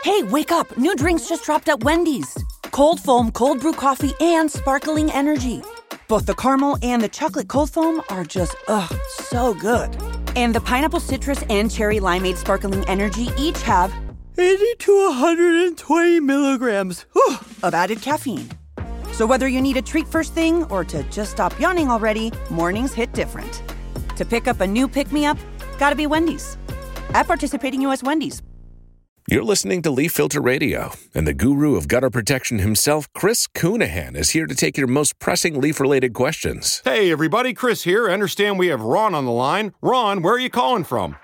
Hey, wake up. New drinks just dropped at Wendy's. Cold foam, cold brew coffee, and sparkling energy. Both the caramel and the chocolate cold foam are just, so good. And the pineapple citrus and cherry limeade sparkling energy each have 80 to 120 milligrams of added caffeine. So whether you need a treat first thing or to just stop yawning already, mornings hit different. To pick up a new pick-me-up, gotta be Wendy's. At participating U.S. Wendy's. You're listening to Leaf Filter Radio, and the guru of gutter protection himself, Chris Coonahan, is here to take your most pressing leaf-related questions. Hey, everybody, Chris here. I understand we have Ron on the line. Ron, where are you calling from?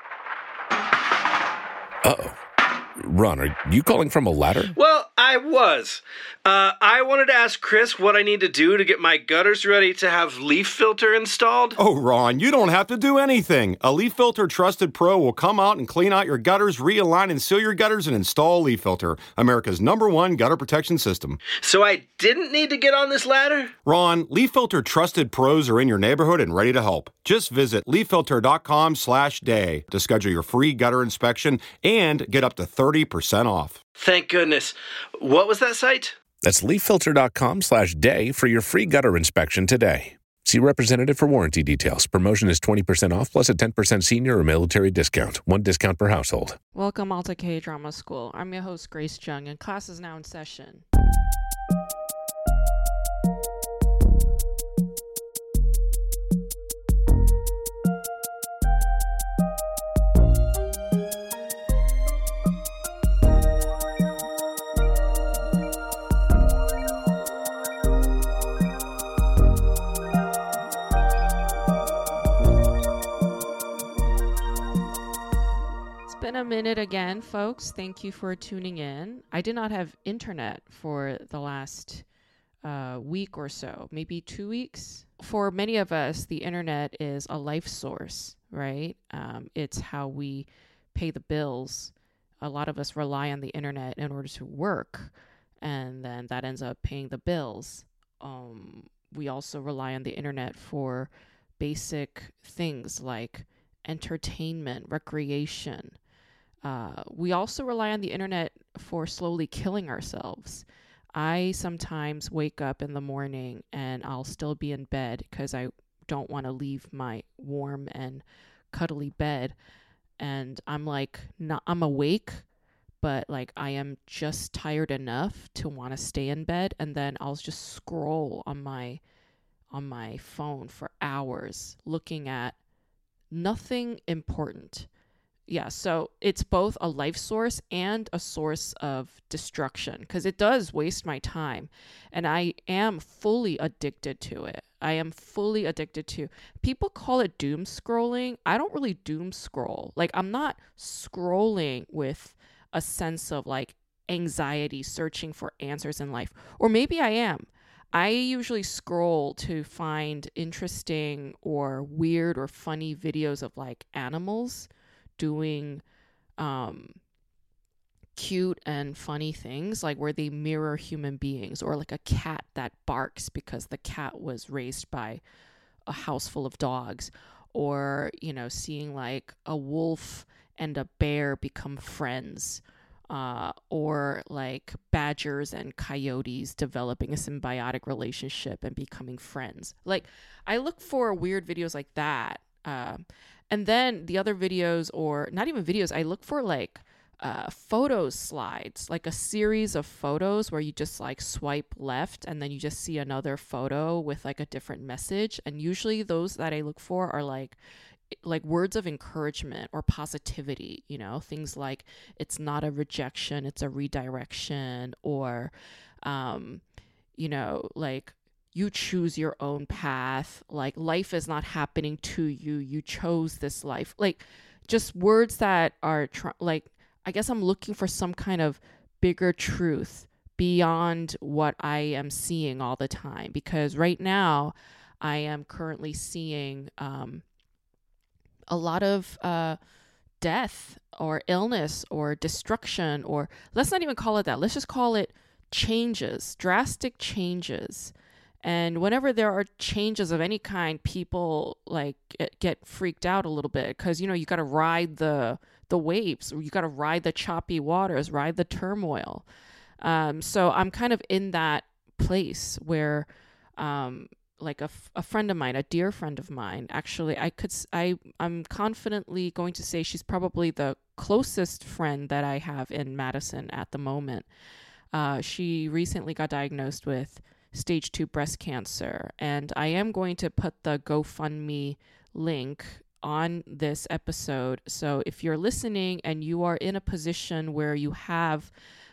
Uh-oh. Ron, are you calling from a ladder? Well, I was. I wanted to ask Chris what I need to do to get my gutters ready to have Leaf Filter installed. Oh, Ron, you don't have to do anything. A Leaf Filter Trusted Pro will come out and clean out your gutters, realign and seal your gutters, and install Leaf Filter, America's #1 gutter protection system. So I didn't need to get on this ladder? Ron, Leaf Filter Trusted Pros are in your neighborhood and ready to help. Just visit leaffilter.com/day to schedule your free gutter inspection and get up to 30% off. Thank goodness. What was that site? That's leaffilter.com/day for your free gutter inspection today. See representative for warranty details. Promotion is 20% off plus a 10% senior or military discount. One discount per household. Welcome all to K-Drama School. I'm your host, Grace Jung, and class is now in session. Been a minute again, folks. Thank you for tuning in. I did not have internet for the last week or so, maybe 2 weeks. For many of us, the internet is a life source, right? It's how we pay the bills. A lot of us rely on the internet in order to work, and then that ends up paying the bills. We also rely on the internet for basic things like entertainment, recreation. We also rely on the internet for slowly killing ourselves. I sometimes wake up in the morning and I'll still be in bed because I don't want to leave my warm and cuddly bed. And I'm I'm awake, but I am just tired enough to want to stay in bed. And then I'll just scroll on my phone for hours looking at nothing important. Yeah, so it's both a life source and a source of destruction because it does waste my time. And I am fully addicted to it. People call it doom scrolling. I don't really doom scroll. I'm not scrolling with a sense of anxiety, searching for answers in life. Or maybe I am. I usually scroll to find interesting or weird or funny videos of animals doing cute and funny things, where they mirror human beings, or a cat that barks because the cat was raised by a house full of dogs, or seeing a wolf and a bear become friends, or badgers and coyotes developing a symbiotic relationship and becoming friends. I look for weird videos like that. And then the other videos, or not even videos, I look for photo slides, a series of photos where you just swipe left and then you just see another photo with a different message. And usually those that I look for are words of encouragement or positivity, things like it's not a rejection, it's a redirection, or, you choose your own path. Life is not happening to you. You chose this life. Just words that are I guess I'm looking for some kind of bigger truth beyond what I am seeing all the time. Because right now I am currently seeing a lot of death or illness or destruction, or let's not even call it that. Let's just call it changes, drastic changes. And whenever there are changes of any kind, people get freaked out a little bit because, you got to ride the the waves. You got to ride the choppy waters, ride the turmoil. So I'm kind of in that place where, like a friend of mine, a dear friend of mine, actually, I'm confidently going to say she's probably the closest friend that I have in Madison at the moment. She recently got diagnosed with stage 2 breast cancer, and I am going to put the GoFundMe link on this episode. So if you're listening and you are in a position where you have,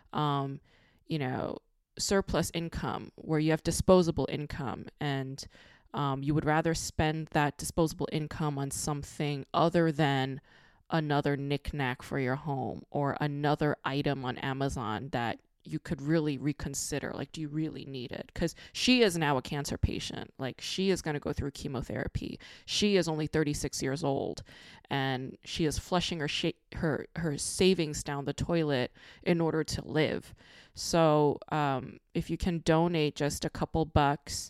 surplus income, where you have disposable income, and you would rather spend that disposable income on something other than another knickknack for your home or another item on Amazon that you could really reconsider, like, do you really need it? Because she is now a cancer patient. Like, she is going to go through chemotherapy. She is only 36 years old, and she is flushing her savings down the toilet in order to live. So if you can donate just a couple bucks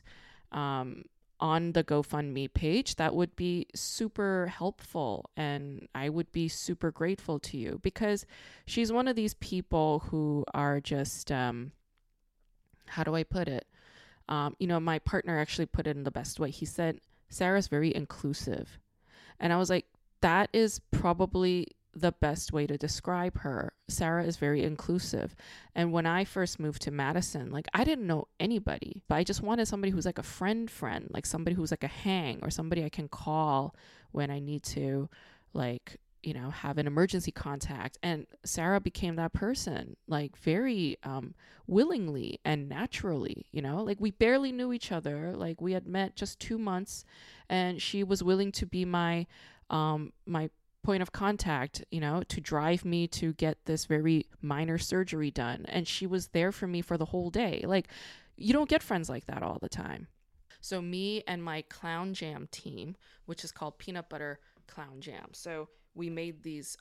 on the GoFundMe page, that would be super helpful, and I would be super grateful to you, because she's one of these people who are just, how do I put it? My partner actually put it in the best way. He said, Sarah's very inclusive. And I was like, that is probably the best way to describe her. Sarah is very inclusive. And when I first moved to Madison, like, I didn't know anybody, but I just wanted somebody who's like a friend, like somebody who's like a hang, or somebody I can call when I need to, like, have an emergency contact. And Sarah became that person, like, very willingly and naturally. Like, we barely knew each other. Like, we had met just 2 months, and she was willing to be my point of contact, to drive me to get this very minor surgery done. And she was there for me for the whole day. Like, you don't get friends like that all the time. So me and my Clown Jam team, which is called Peanut Butter Clown Jam. So we made these,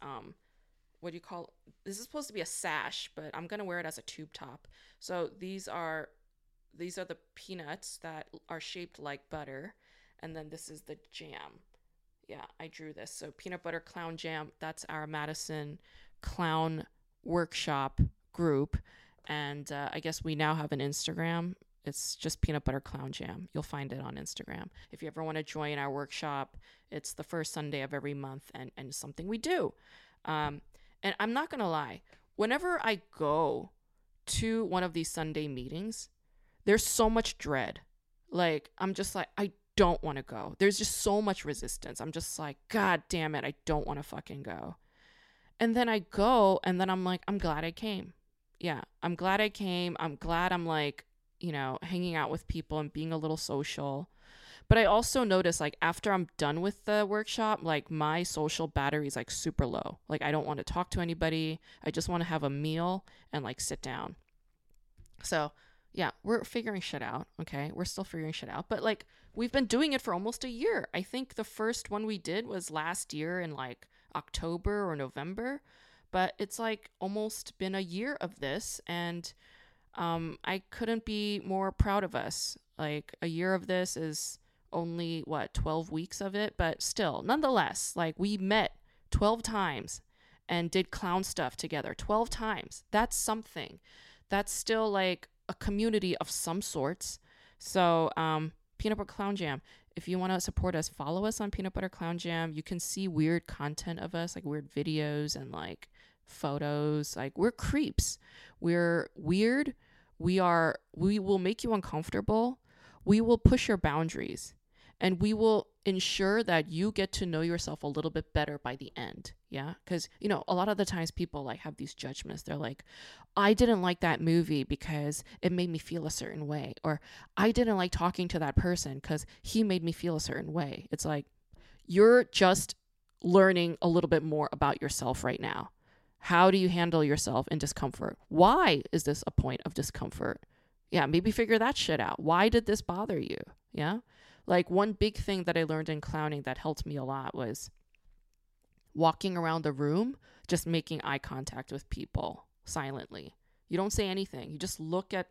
this is supposed to be a sash, but I'm going to wear it as a tube top. So these are the peanuts that are shaped like butter. And then this is the jam. Yeah, I drew this. So Peanut Butter Clown Jam, that's our Madison Clown Workshop group. And I guess we now have an Instagram. It's just Peanut Butter Clown Jam. You'll find it on Instagram. If you ever want to join our workshop, it's the first Sunday of every month, and something we do. And I'm not going to lie. Whenever I go to one of these Sunday meetings, there's so much dread. Like, I'm just like, I don't want to go. There's just so much resistance. I'm just like, God damn it, I don't want to fucking go. And then I go, and then I'm like, I'm glad I came. Yeah, I'm glad I came. I'm glad I'm, like, hanging out with people and being a little social. But I also notice, like, after I'm done with the workshop, like, my social battery is, like, super low. Like, I don't want to talk to anybody. I just want to have a meal and, like, sit down. So yeah, we're figuring shit out. Okay, we're still figuring shit out, but, like, we've been doing it for almost a year. I think the first one we did was last year in, like, October or November, but it's, like, almost been a year of this, and I couldn't be more proud of us. Like, a year of this is only 12 weeks of it, but still, nonetheless, like, we met 12 times and did clown stuff together 12 times. That's something. That's still, like, a community of some sorts. So Peanut Butter Clown Jam, if you want to support us, follow us on Peanut Butter Clown Jam. You can see weird content of us, like weird videos and, like, photos. Like, we're creeps. We're weird. We will make you uncomfortable. We will push your boundaries, and we will ensure that you get to know yourself a little bit better by the end. Yeah. Because, a lot of the times people, like, have these judgments. They're like, I didn't like that movie because it made me feel a certain way. Or I didn't like talking to that person because he made me feel a certain way. It's like, you're just learning a little bit more about yourself right now. How do you handle yourself in discomfort? Why is this a point of discomfort? Yeah, maybe figure that shit out. Why did this bother you? Yeah. Like, one big thing that I learned in clowning that helped me a lot was walking around the room, just making eye contact with people silently. You don't say anything. You just look at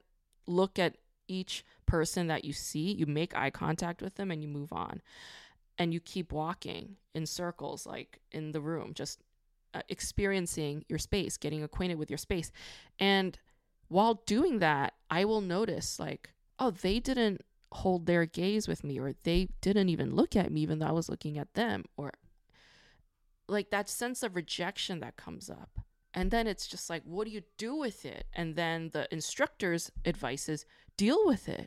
each person that you see. You make eye contact with them and you move on. And you keep walking in circles, like, in the room, just experiencing your space, getting acquainted with your space. And while doing that, I will notice like, oh, they didn't hold their gaze with me, or they didn't even look at me even though I was looking at them, or like that sense of rejection that comes up. And then it's just like, what do you do with it? And then the instructor's advice is deal with it.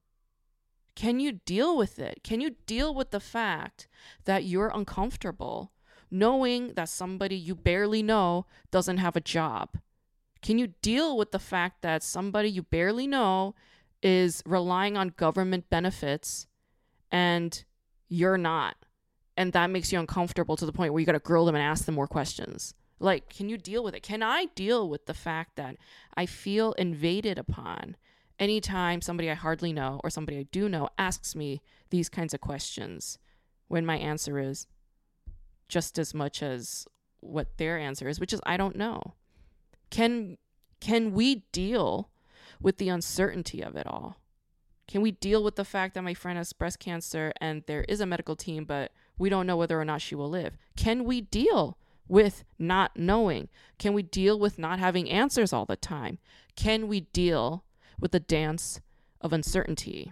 Can you deal with it? Can you deal with the fact that you're uncomfortable knowing that somebody you barely know doesn't have a job? Can you deal with the fact that somebody you barely know is relying on government benefits and you're not? And that makes you uncomfortable to the point where you got to grill them and ask them more questions. Like, can you deal with it? Can I deal with the fact that I feel invaded upon anytime somebody I hardly know or somebody I do know asks me these kinds of questions, when my answer is just as much as what their answer is, which is I don't know? Can we deal with the uncertainty of it all? Can we deal with the fact that my friend has breast cancer and there is a medical team, but we don't know whether or not she will live? Can we deal with not knowing? Can we deal with not having answers all the time? Can we deal with the dance of uncertainty?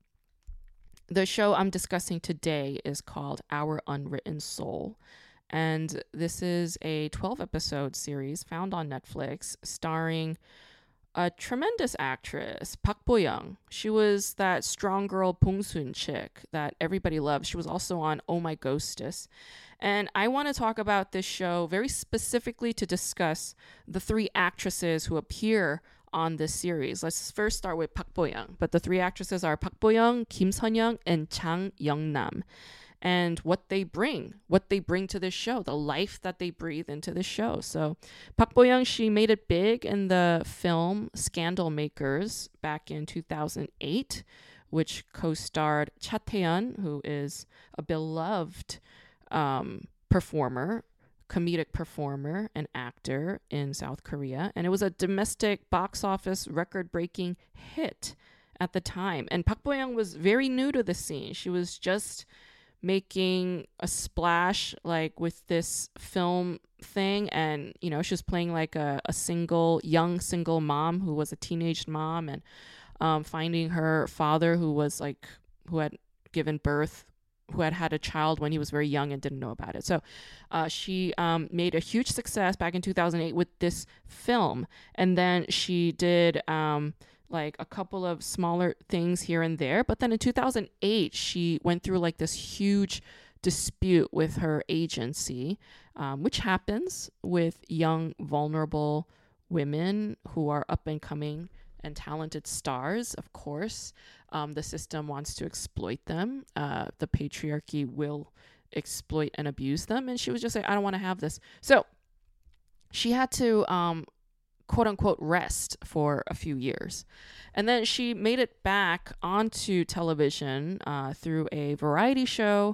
The show I'm discussing today is called Our Unwritten Soul. And this is a 12-episode series found on Netflix starring a tremendous actress, Park Bo-young. She was that strong girl Bong-soon chick that everybody loves. She was also on Oh My Ghostess. And I want to talk about this show very specifically to discuss the three actresses who appear on this series. Let's first start with Park Bo-young. But the three actresses are Park Bo-young, Kim Sun-young, and Chang Young-nam. And what they bring to this show, the life that they breathe into this show. So Park Bo-young, she made it big in the film Scandal Makers back in 2008, which co-starred Cha Tae-yeon, who is a beloved performer, comedic performer and actor in South Korea. And it was a domestic box office record-breaking hit at the time. And Park Bo-young was very new to the scene. She was just making a splash like with this film thing, and she was playing like a young single mom who was a teenage mom, and finding her father who had given birth, who had a child when he was very young and didn't know about it. So she made a huge success back in 2008 with this film, and then she did like a couple of smaller things here and there. But then in 2008, she went through like this huge dispute with her agency, which happens with young, vulnerable women who are up and coming and talented stars. Of course, the system wants to exploit them. The patriarchy will exploit and abuse them. And she was just like, I don't want to have this. So she had to quote unquote rest for a few years. And then she made it back onto television through a variety show,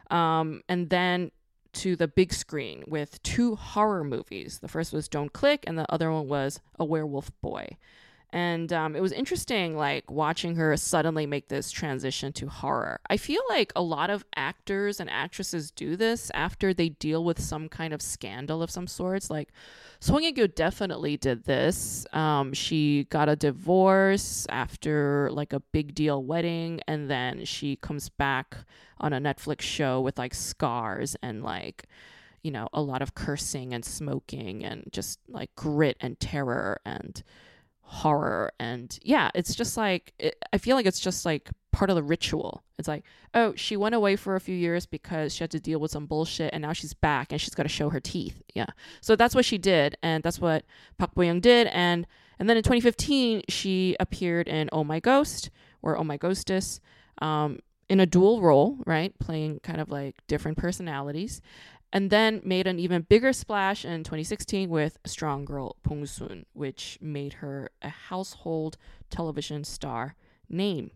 and then to the big screen with two horror movies. The first was Don't Click, and the other one was A Werewolf Boy. And it was interesting, like, watching her suddenly make this transition to horror. I feel like a lot of actors and actresses do this after they deal with some kind of scandal of some sorts. Like, Song Hye-kyo definitely did this. She got a divorce after, like, a big deal wedding, and then she comes back on a Netflix show with, like, scars and, like, a lot of cursing and smoking and just, like, grit and terror and horror. And yeah, it's just like, I feel like it's just like part of the ritual. It's like, oh, she went away for a few years because she had to deal with some bullshit, and now she's back and she's got to show her teeth. Yeah, so that's what she did, and that's what Park Bo-young did. And then in 2015 she appeared in Oh My Ghost, or Oh My Ghostess, in a dual role, right, playing kind of like different personalities. And then made an even bigger splash in 2016 with Strong Girl Bong-soon, which made her a household television star name.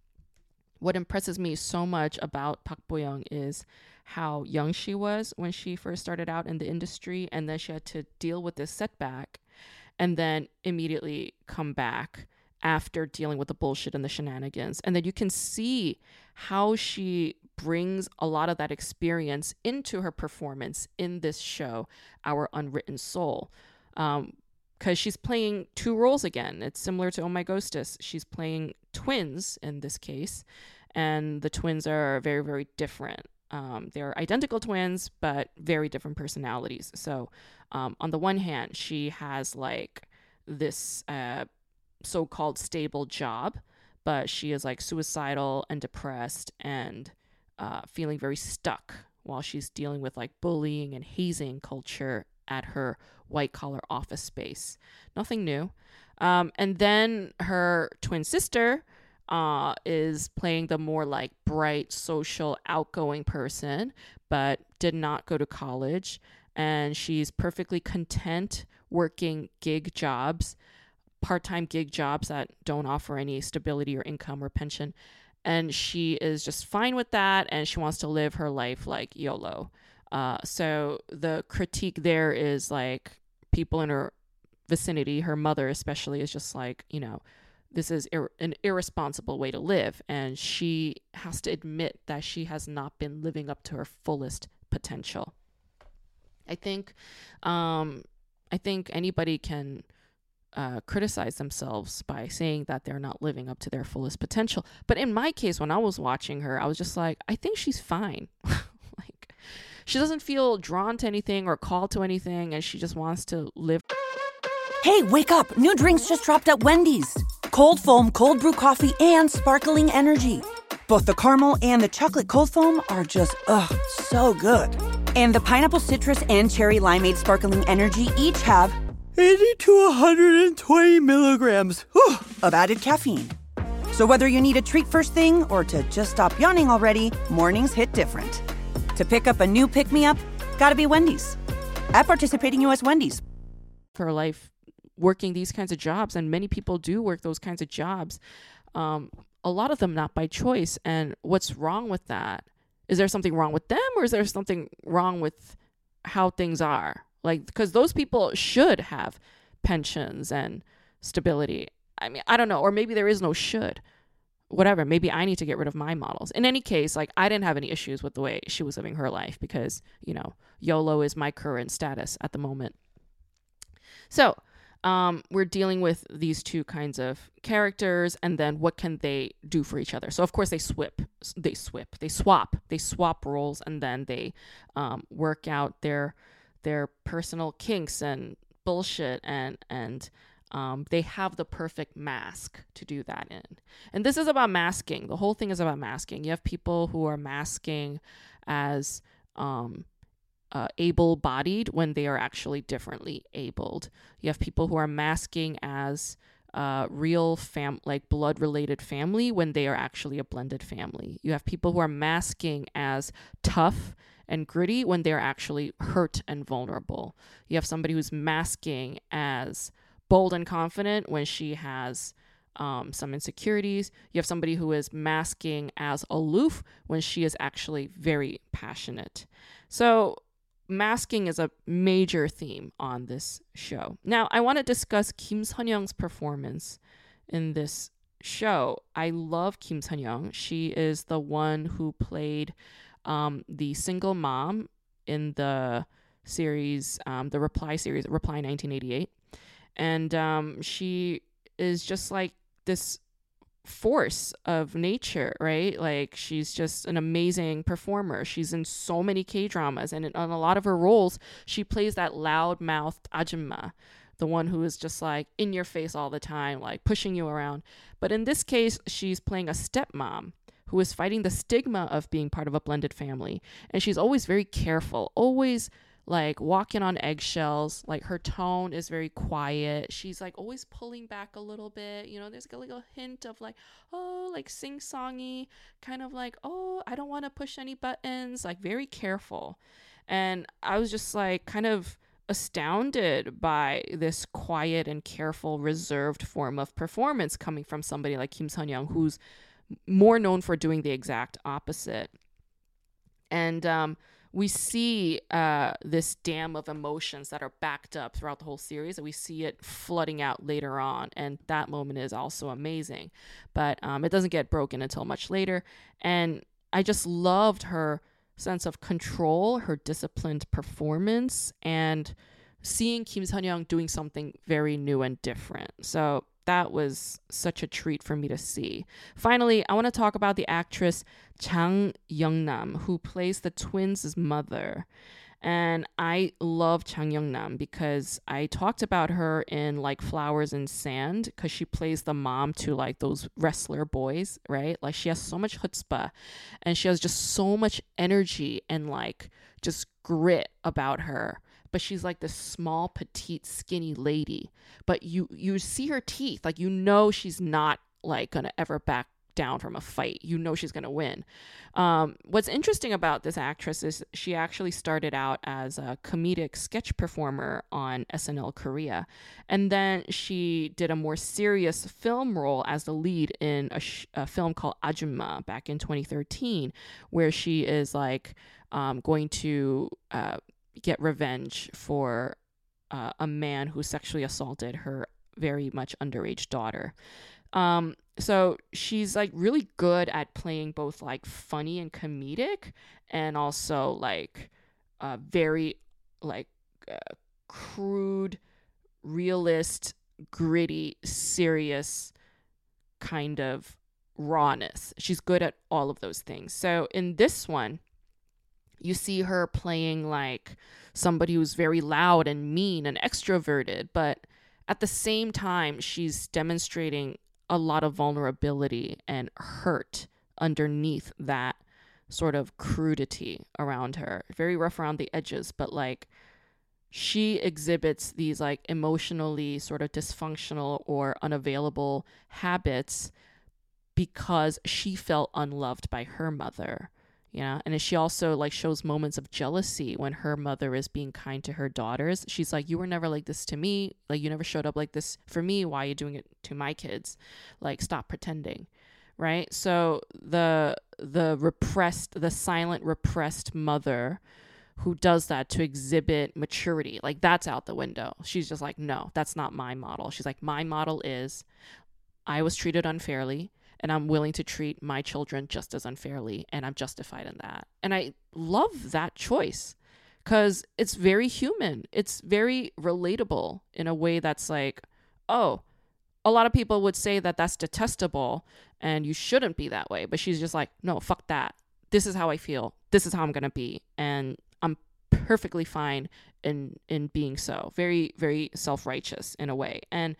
What impresses me so much about Park Bo-young is how young she was when she first started out in the industry, and then she had to deal with this setback and then immediately come back after dealing with the bullshit and the shenanigans. And then you can see how she brings a lot of that experience into her performance in this show, Our Unwritten Soul. Because she's playing two roles again. It's similar to Oh My Ghostess. She's playing twins in this case, and the twins are very, very different. They're identical twins, but very different personalities. So on the one hand, she has like this so-called stable job, but she is like suicidal and depressed and feeling very stuck while she's dealing with like bullying and hazing culture at her white-collar office space. Nothing new. And then her twin sister is playing the more like bright, social, outgoing person, but did not go to college. And she's perfectly content working gig jobs, part-time gig jobs that don't offer any stability or income or pension. And she is just fine with that, and she wants to live her life like YOLO. So the critique there is like people in her vicinity, her mother especially, is just like, you know, this is an irresponsible way to live. And she has to admit that she has not been living up to her fullest potential. I think anybody can criticize themselves by saying that they're not living up to their fullest potential. But in my case, when I was watching her, I was just like, I think she's fine. Like, she doesn't feel drawn to anything or called to anything, and she just wants to live. Hey, wake up. New drinks just dropped at Wendy's. Cold foam, cold brew coffee, and sparkling energy. Both the caramel and the chocolate cold foam are just, so good. And the pineapple citrus and cherry limeade sparkling energy each have 80 to 120 milligrams of added caffeine. So whether you need a treat first thing or to just stop yawning already, mornings hit different. To pick up a new pick-me-up, gotta be Wendy's. At participating U.S. Wendy's. For life working these kinds of jobs, and many people do work those kinds of jobs, a lot of them not by choice. And what's wrong with that? Is there something wrong with them, or is there something wrong with how things are? Like, because those people should have pensions and stability. I mean, I don't know. Or maybe there is no should. Whatever. Maybe I need to get rid of my models. In any case, like, I didn't have any issues with the way she was living her life because, you know, YOLO is my current status at the moment. So we're dealing with these two kinds of characters, and then what can they do for each other? So of course they swap roles, and then they work out their personal kinks and bullshit, and they have the perfect mask to do that in. And this is about masking. The whole thing is about masking. You have people who are masking as able-bodied when they are actually differently abled. You have people who are masking as real like blood-related family when they are actually a blended family. You have people who are masking as tough and gritty when they're actually hurt and vulnerable. You have somebody who's masking as bold and confident when she has some insecurities. You have somebody who is masking as aloof when she is actually very passionate. So masking is a major theme on this show. Now, I want to discuss Kim Sun-young's performance in this show. I love Kim Sun-young. She is the one who played the single mom in the series, the Reply series, Reply 1988. And she is just like this force of nature, right? Like, she's just an amazing performer. She's in so many K-dramas, and on a lot of her roles, she plays that loud-mouthed ajumma, the one who is just like in your face all the time, like pushing you around. But in this case, she's playing a stepmom who is fighting the stigma of being part of a blended family. And she's always very careful, always like walking on eggshells. Like, her tone is very quiet. She's like always pulling back a little bit. You know, there's like a little hint of like, oh, like sing-songy, kind of like, oh, I don't want to push any buttons, like very careful. And I was just like kind of astounded by this quiet and careful, reserved form of performance coming from somebody like Kim Sun-young, who's more known for doing the exact opposite. And we see this dam of emotions that are backed up throughout the whole series, and we see it flooding out later on, and that moment is also amazing. But it doesn't get broken until much later, and I just loved her sense of control, her disciplined performance, and seeing Kim Sun-young doing something very new and different. So that was such a treat for me to see. Finally, I want to talk about the actress Chang Young-nam, who plays the twins' mother. And I love Chang Young-nam because I talked about her in like Flowers and Sand, because she plays the mom to like those wrestler boys, right? Like she has so much chutzpah, and she has just so much energy and like just grit about her. But she's like this small, petite, skinny lady. But you see her teeth, like you know she's not like gonna ever back down from a fight. You know she's gonna win. What's interesting about this actress is she actually started out as a comedic sketch performer on SNL Korea, and then she did a more serious film role as the lead in a film called Ajumma back in 2013, where she is like going to get revenge for a man who sexually assaulted her very much underage daughter. So she's like really good at playing both like funny and comedic, and also like very like crude, realist, gritty, serious kind of rawness. She's good at all of those things. So in this one, you see her playing like somebody who's very loud and mean and extroverted, but at the same time, she's demonstrating a lot of vulnerability and hurt underneath that sort of crudity around her. Very rough around the edges, but like she exhibits these like emotionally sort of dysfunctional or unavailable habits because she felt unloved by her mother. Yeah. And she also like shows moments of jealousy when her mother is being kind to her daughters. She's like, you were never like this to me. Like, you never showed up like this for me. Why are you doing it to my kids? Like, stop pretending. Right. So the silent repressed mother who does that to exhibit maturity, like that's out the window. She's just like, no, that's not my model. She's like, my model is I was treated unfairly, and I'm willing to treat my children just as unfairly, and I'm justified in that. And I love that choice because it's very human. It's very relatable in a way that's like, oh, a lot of people would say that that's detestable and you shouldn't be that way. But she's just like, no, fuck that. This is how I feel. This is how I'm going to be. And I'm perfectly fine in being so. Very, very self-righteous in a way. And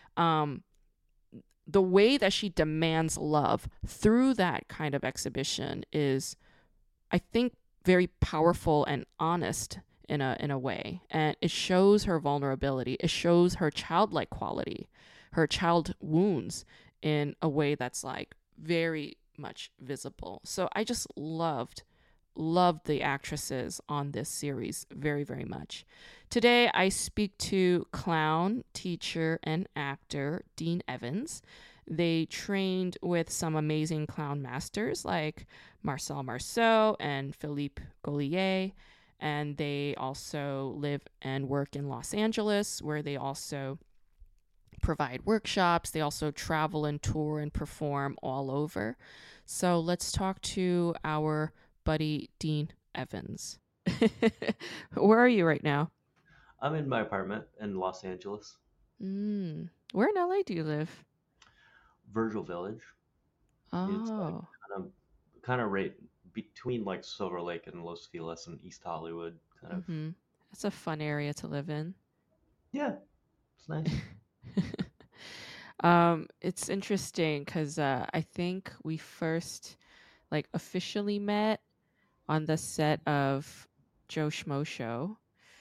the way that she demands love through that kind of exhibition is, I think, very powerful and honest in a way. And it shows her vulnerability. It shows her childlike quality, her child wounds in a way that's like very much visible. So I just loved the actresses on this series very, very much. Today, I speak to clown, teacher, and actor Dean Evans. They trained with some amazing clown masters like Marcel Marceau and Philippe Gaulier. And they also live and work in Los Angeles, where they also provide workshops. They also travel and tour and perform all over. So let's talk to our buddy Dean Evans. Where are you right now? I'm in my apartment in Los Angeles. Where in LA do you live? Virgil Village. It's like kind of right between like Silver Lake and Los Feliz and East Hollywood. Kind of. That's a fun area to live in. Yeah, it's nice. It's interesting because I think we first like officially met on the set of Joe Schmo Show,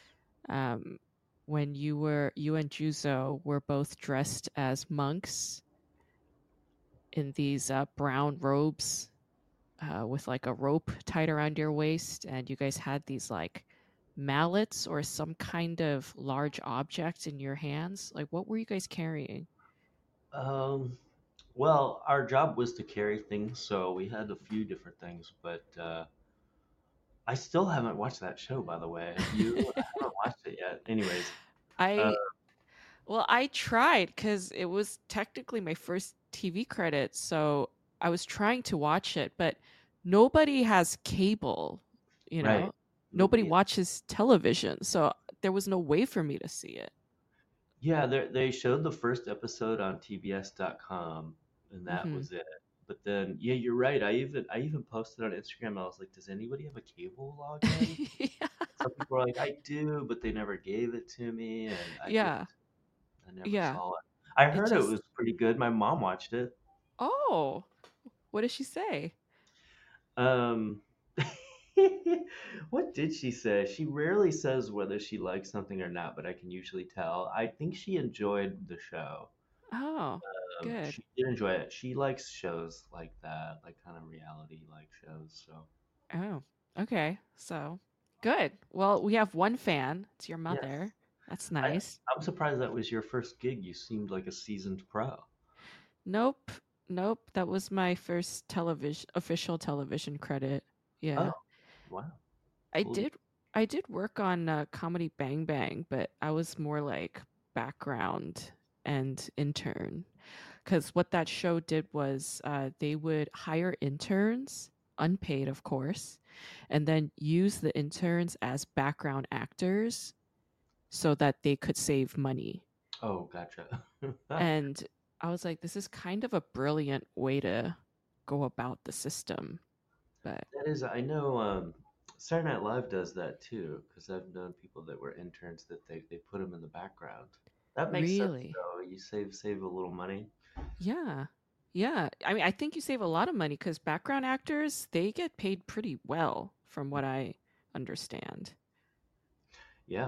when you and Juzo were both dressed as monks in these brown robes with like a rope tied around your waist, and you guys had these like mallets or some kind of large object in your hands. Like, what were you guys carrying? Well, our job was to carry things, so we had a few different things, but I still haven't watched that show, by the way. Have you? I haven't watched it yet. Anyways, uh, I Well, I tried because it was technically my first TV credit, so I was trying to watch it, but nobody has cable, you right. know? Nobody Nobody. watches television, so there was no way for me to see it. Yeah, they showed the first episode on TBS.com, and that Hmm. was it. But then, yeah, you're right. I even posted on Instagram. I was like, does anybody have a cable login? Yeah. Some people are like, I do, but they never gave it to me, and Yeah. I never Yeah. saw it. I It heard it just was pretty good. My mom watched it. Oh, what did she say? Um, what did she say? She rarely says whether she likes something or not, but I can usually tell. I think she enjoyed the show. Oh, good. She did enjoy it. She likes shows like that, like kind of reality like shows. So Oh, okay. So, good. Well, we have one fan. It's your yes, mother. That's I, nice. I'm surprised that was your first gig. You seemed like a seasoned pro. Nope. Nope. That was my first official television credit. Oh, Yeah. wow, I cool. did I did work on Comedy Bang Bang, but I was more like background and intern. Because what that show did was they would hire interns, unpaid, of course, and then use the interns as background actors so that they could save money. Oh, gotcha. And I was like, this is kind of a brilliant way to go about the system. But That is, I know Saturday Night Live does that too, because I've known people that were interns that they put them in the background. That makes sense really, though. You save a little money. yeah. Yeah. I mean, I think you save a lot of money because background actors, they get paid pretty well, from what I understand. Yeah,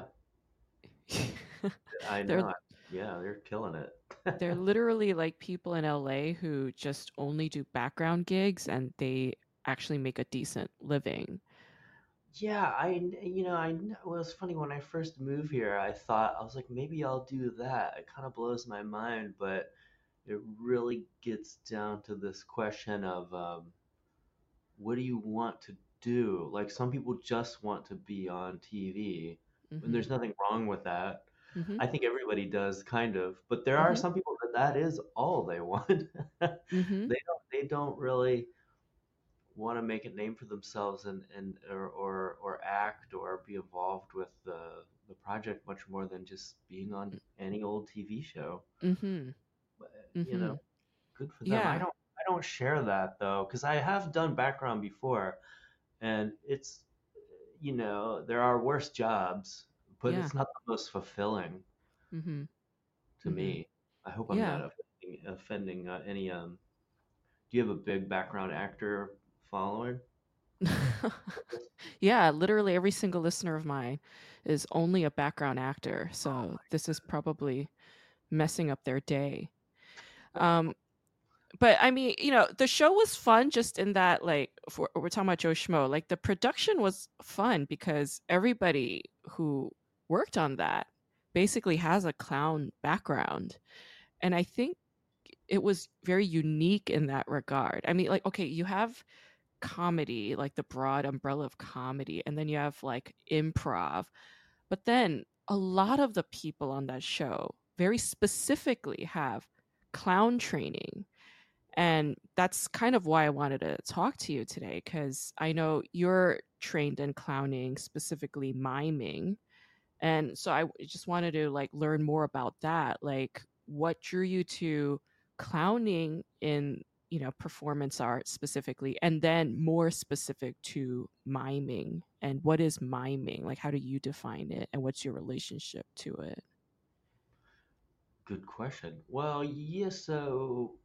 I they're know. Yeah, they're killing it. they're literally like people in LA who just only do background gigs and they actually make a decent living. Yeah, well, it's funny when I first moved here, I was like, maybe I'll do that. It kind of blows my mind, but it really gets down to this question of what do you want to do? Like some people just want to be on TV, and Mhm. there's nothing wrong with that. Mhm. I think everybody does kind of, but there are Mhm. some people that that is all they want. Mhm. They don't really want to make a name for themselves and or act or be involved with the project much more than just being on any old TV show. Mhm. But, Mhm. good for them. Yeah. I don't share that though, because I have done background before, and it's there are worse jobs, but Yeah. it's not the most fulfilling Mhm. to Mhm. me. I hope I'm Yeah. not offending any. Do you have a big background actor following? Yeah, literally every single listener of mine is only a background actor, so this is probably messing up their day. Um, but I mean, the show was fun just in that, like, we're talking about Joe Schmo, like the production was fun because everybody who worked on that basically has a clown background. And I think it was very unique in that regard. I mean, like, okay, you have comedy, like the broad umbrella of comedy, and then you have like improv. But then a lot of the people on that show very specifically have clown training. And that's kind of why I wanted to talk to you today, because I know you're trained in clowning, specifically miming. And so I just wanted to like learn more about that. Like what drew you to clowning in, performance art specifically, and then more specific to miming. And what is miming? Like how do you define it and what's your relationship to it? Good question. Well, yeah, so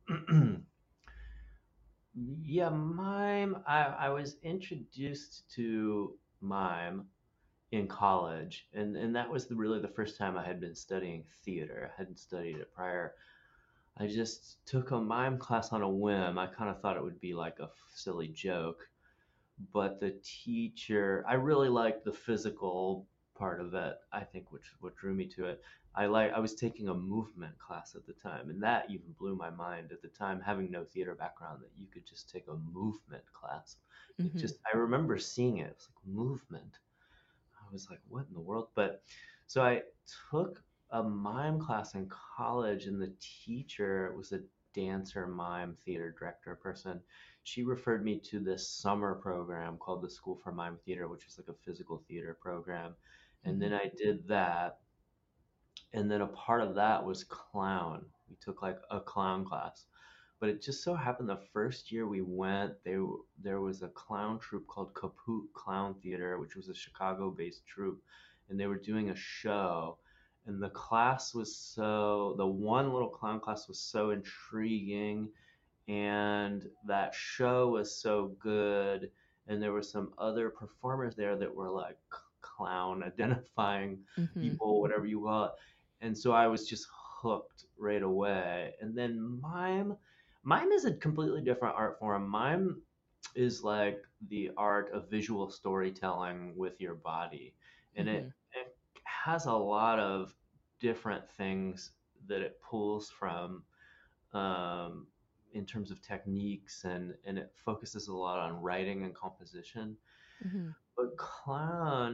yeah, mime. I was introduced to mime in college, and that was really the first time I had been studying theater. I hadn't studied it prior. I just took a mime class on a whim. I kind of thought it would be like a silly joke, but the teacher, I really liked the physical part of it, I think, which what drew me to it. I was taking a movement class at the time, and that even blew my mind at the time, having no theater background, that you could just take a movement class. It Mm-hmm. just, I remember seeing it. It was like movement. I was like, what in the world? But so I took a mime class in college, and the teacher was a dancer, mime, theater director person. She referred me to this summer program called the School for Mime Theater, which is like a physical theater program. And Mm-hmm. then I did that. And then a part of that was clown. We took like a clown class. But it just so happened the first year we went, there was a clown troupe called Kaput Clown Theater, which was a Chicago-based troupe, and they were doing a show. And the one little clown class was so intriguing, and that show was so good. And there were some other performers there that were like clown identifying Mm-hmm. people, whatever you call it. And so I was just hooked right away. And then mime is a completely different art form. Mime is like the art of visual storytelling with your body. And Mm-hmm. it has a lot of different things that it pulls from, um, in terms of techniques, and it focuses a lot on writing and composition. Mm-hmm. But clown,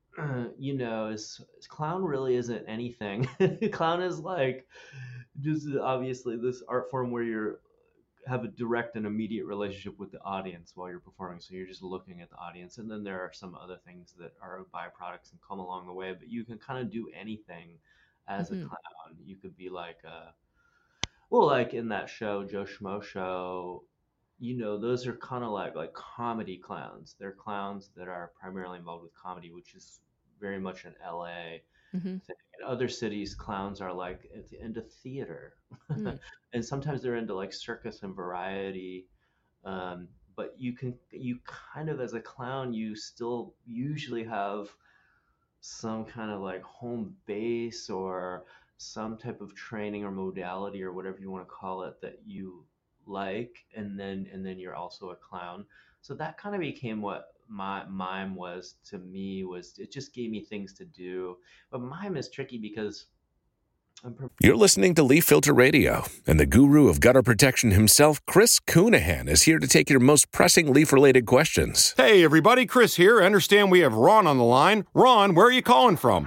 is clown really isn't anything. Clown is like just obviously this art form where you have a direct and immediate relationship with the audience while you're performing. So you're just looking at the audience, and then there are some other things that are byproducts and come along the way. But you can kind of do anything as a Mm-hmm. clown. You could be like well, like in that show, Joe Schmo Show, those are kind of like comedy clowns. They're clowns that are primarily involved with comedy, which is very much an LA Mm-hmm. thing. In other cities, clowns are like into theater, Mm-hmm. and sometimes they're into like circus and variety. But you kind of, as a clown, you still usually have some kind of like home base or some type of training or modality or whatever you want to call it that you like, and then you're also a clown. So that kind of became what my mime was to me. Was it just gave me things to do. But mime is tricky because I'm You're listening to Leaf Filter Radio, and the guru of gutter protection himself, Chris Coonahan, is here to take your most pressing leaf-related questions. Hey, everybody, Chris here. I understand we have Ron on the line. Ron, where are you calling from?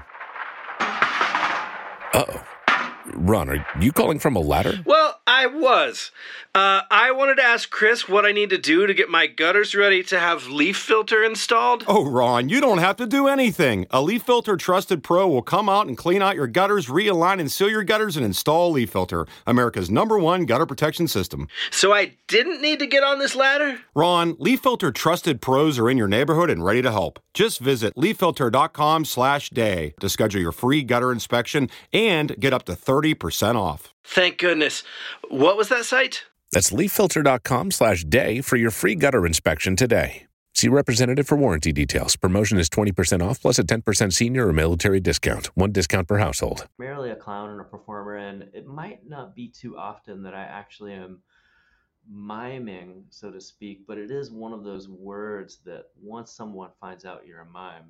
Uh-oh. Ron, are you calling from a ladder? Well, I was. I wanted to ask Chris what I need to do to get my gutters ready to have leaf filter installed. Oh, Ron, you don't have to do anything. A Leaf Filter Trusted Pro will come out and clean out your gutters, realign and seal your gutters, and install Leaf Filter, America's #1 gutter protection system. So I didn't need to get on this ladder? Ron, Leaf Filter Trusted Pros are in your neighborhood and ready to help. Just visit leaffilter.com/day to schedule your free gutter inspection and get up to 30% off. Thank goodness. What was that site? That's leaffilter.com/day for your free gutter inspection today. See representative for warranty details. Promotion is 20% off plus a 10% senior or military discount. One discount per household. primarily a clown and a performer, and it might not be too often that I actually am miming, so to speak, but it is one of those words that once someone finds out you're a mime,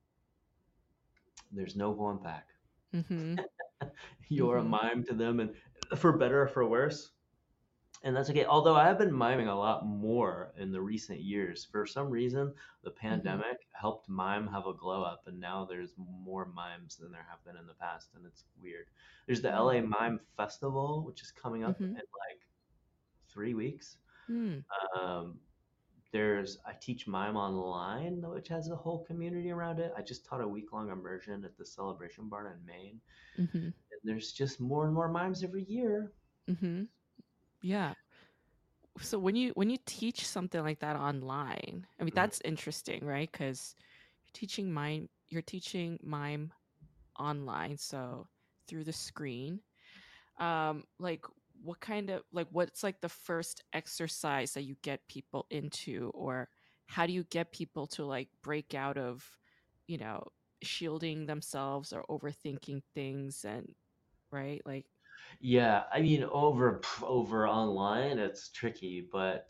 there's no going back. Mm-hmm. You're a Mm-hmm. mime to them, and for better or for worse. And that's okay. Although I have been miming a lot more in the recent years. For some reason, the Mm-hmm. pandemic helped mime have a glow up, and now there's more mimes than there have been in the past, and it's weird. There's the LA Mime Festival, which is coming up in Mm-hmm. like 3 weeks. Mm-hmm. Um, I teach mime online, which has a whole community around it. I just taught a week-long immersion at the Celebration Barn in Maine. Mm-hmm. And there's just more and more mimes every year. Mm-hmm. Yeah. So when you teach something like that online, I mean Mhm. that's interesting, right? Because you're teaching mime online, so through the screen. Like what kind of like what's like the first exercise that you get people into, or how do you get people to like break out of, you know, shielding themselves or overthinking things and right? Like Yeah, I mean, over online, it's tricky, but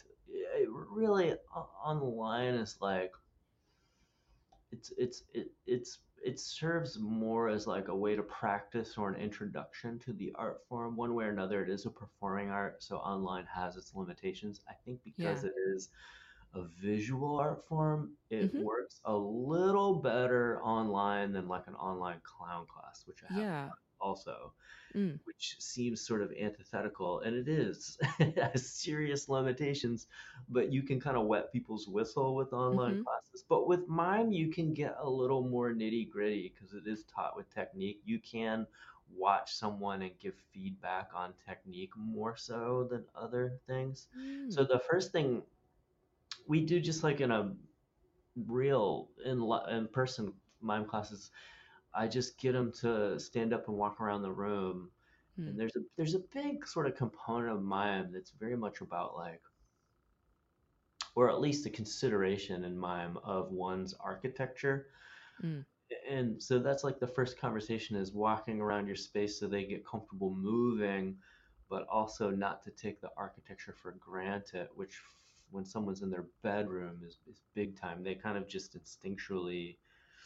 really online is like it's it serves more as like a way to practice or an introduction to the art form. One way or another, it is a performing art, so online has its limitations. I think because Yeah. it is a visual art form, it Mm-hmm. works a little better online than like an online clown class, which I have Yeah. also, Mm. which seems sort of antithetical, and it is. It has serious limitations, but you can kind of wet people's whistle with online Mm-hmm. classes. But with mime, you can get a little more nitty gritty because it is taught with technique. You can watch someone and give feedback on technique more so than other things. So Mm. the first thing we do, just like in a real in person mime classes, I just get them to stand up and walk around the room. And Mm. there's a big sort of component of mime that's very much about like, or at least a consideration in mime of one's architecture. Mm. And so that's like the first conversation is walking around your space so they get comfortable moving, but also not to take the architecture for granted, which when someone's in their bedroom is big time. They kind of just instinctually,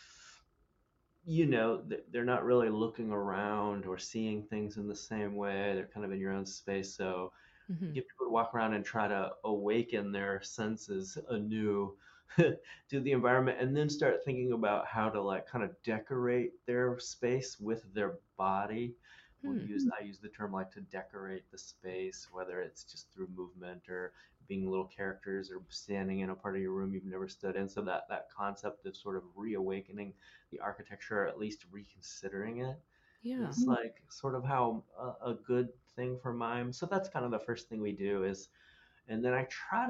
they're not really looking around or seeing things in the same way. They're kind of in your own space. So Mm-hmm. get people to walk around and try to awaken their senses anew to the environment, and then start thinking about how to like kind of decorate their space with their body. Mm. I use the term like to decorate the space, whether it's just through movement or being little characters or standing in a part of your room you've never stood in. So that concept of sort of reawakening the architecture, or at least reconsidering it, Yeah. is like sort of how a good thing for mime. So that's kind of the first thing we do is, and then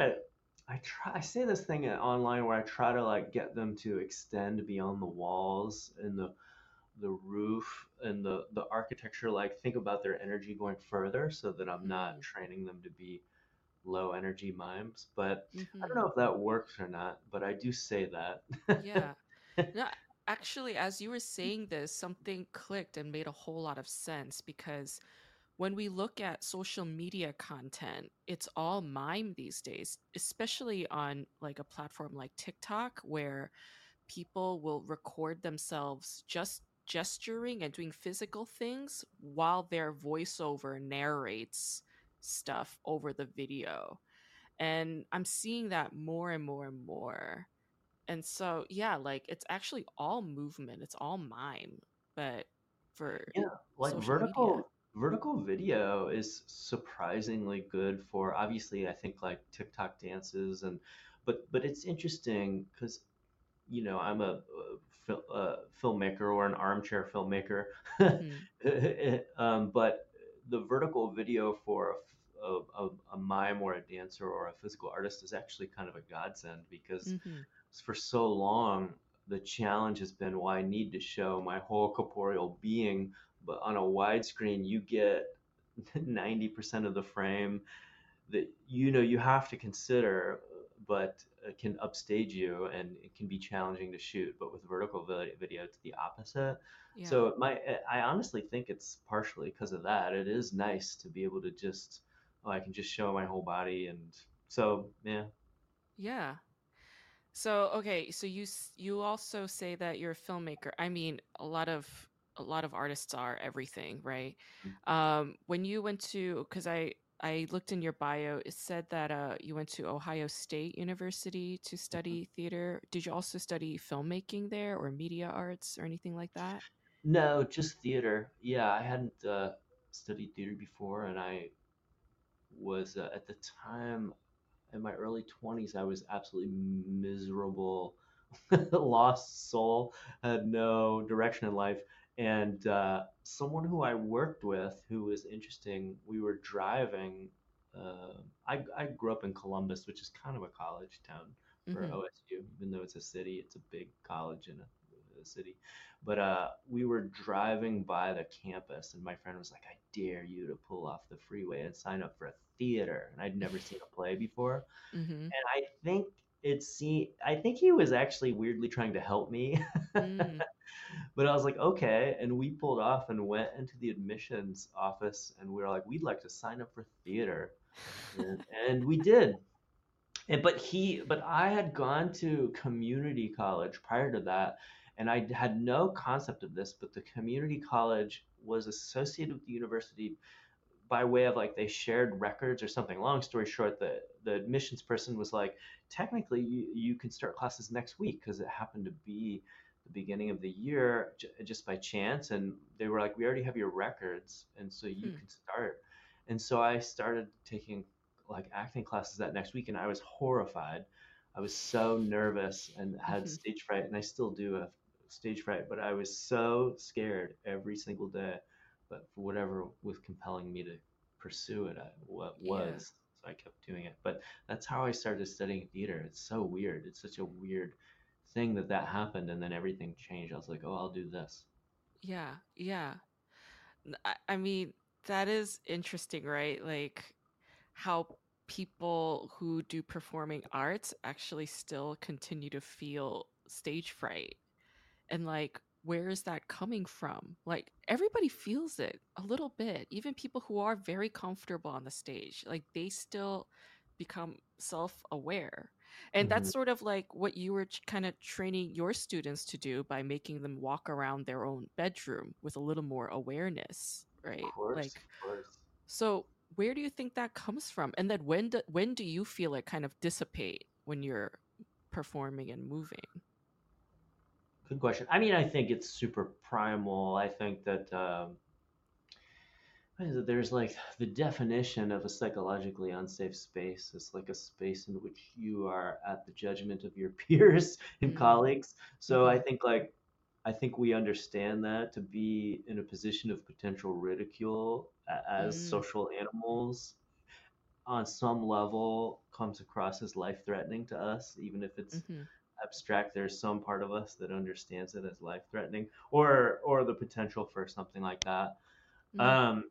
I say this thing online where I try to like get them to extend beyond the walls and the roof and the architecture, like think about their energy going further so that I'm not Mm. training them to be low energy mimes. But I don't Mm-hmm. know if that works or not, but I do say that. Yeah. No, actually, as you were saying this, something clicked and made a whole lot of sense because when we look at social media content, it's all mime these days, especially on like a platform like TikTok, where people will record themselves just gesturing and doing physical things while their voiceover narrates stuff over the video. And I'm seeing that more and more and more. And so, yeah, like it's actually all movement, it's all mime, but for Yeah, like social media. vertical video is surprisingly good for, obviously I think like TikTok dances, and but it's interesting because I'm filmmaker or an armchair filmmaker. Hmm. But the vertical video for a mime or a dancer or a physical artist is actually kind of a godsend because Hmm. for so long the challenge has been, well, I need to show my whole corporeal being, but on a widescreen you get 90% of the frame that you have to consider, but it can upstage you and it can be challenging to shoot. But with vertical video, it's the opposite. Yeah. So I honestly think it's partially because of that. It is nice to be able to just, oh, I can just show my whole body, and so yeah. Yeah. So, okay, so you also say that you're a filmmaker. I mean, a lot of artists are everything, right? When you went to, because I looked in your bio, it said that you went to Ohio State University to study theater. Did you also study filmmaking there or media arts or anything like that? No, just theater. Yeah, I hadn't studied theater before, and I was at the time in my early 20s, I was absolutely miserable, lost soul, had no direction in life. And someone who I worked with who was interesting, we were driving. I grew up in Columbus, which is kind of a college town for Mm-hmm. OSU, even though it's a city, it's a big college in a city. But we were driving by the campus, and my friend was like, I dare you to pull off the freeway and sign up for a theater. And I'd never seen a play before. Mm-hmm. And I think he was actually weirdly trying to help me. Mm. But I was like, okay. And we pulled off and went into the admissions office, and we were like, we'd like to sign up for theater. And we did. But I had gone to community college prior to that, And I had no concept of this, but the community college was associated with the university by way of like they shared records or something. Long story short, the admissions person was like, technically, you can start classes next week because it happened to be the beginning of the year just by chance. And they were like, we already have your records, and so you can start. And so I started taking like acting classes that next week, and I was horrified. I was so nervous and had stage fright, and I still do have stage fright, but I was so scared every single day. But for whatever was compelling me to pursue it, what Yeah. was. So I kept doing it. But that's how I started studying theater. It's so weird. It's such a weird thing that happened, and then everything changed. I was like, oh, I'll do this. Yeah. Yeah. I mean, that is interesting, right? Like how people who do performing arts actually still continue to feel stage fright. And like, where is that coming from? Like, everybody feels it a little bit. Even people who are very comfortable on the stage, like, they still become self aware. And Hmm. that's sort of like what you were kind of training your students to do by making them walk around their own bedroom with a little more awareness, Of right? course, Like, of course. so where do you think that comes from? And then when do you feel it kind of dissipate when you're performing and moving? Good question. I mean, I think it's super primal. I think that what is it? There's like the definition of a psychologically unsafe space is like a space in which you are at the judgment of your peers and Mm, colleagues. So mm-hmm, I think we understand that to be in a position of potential ridicule as mm, social animals on some level comes across as life threatening to us, even if it's mm-hmm, abstract. There's some part of us that understands it as life threatening or the potential for something like that. mm-hmm. Um,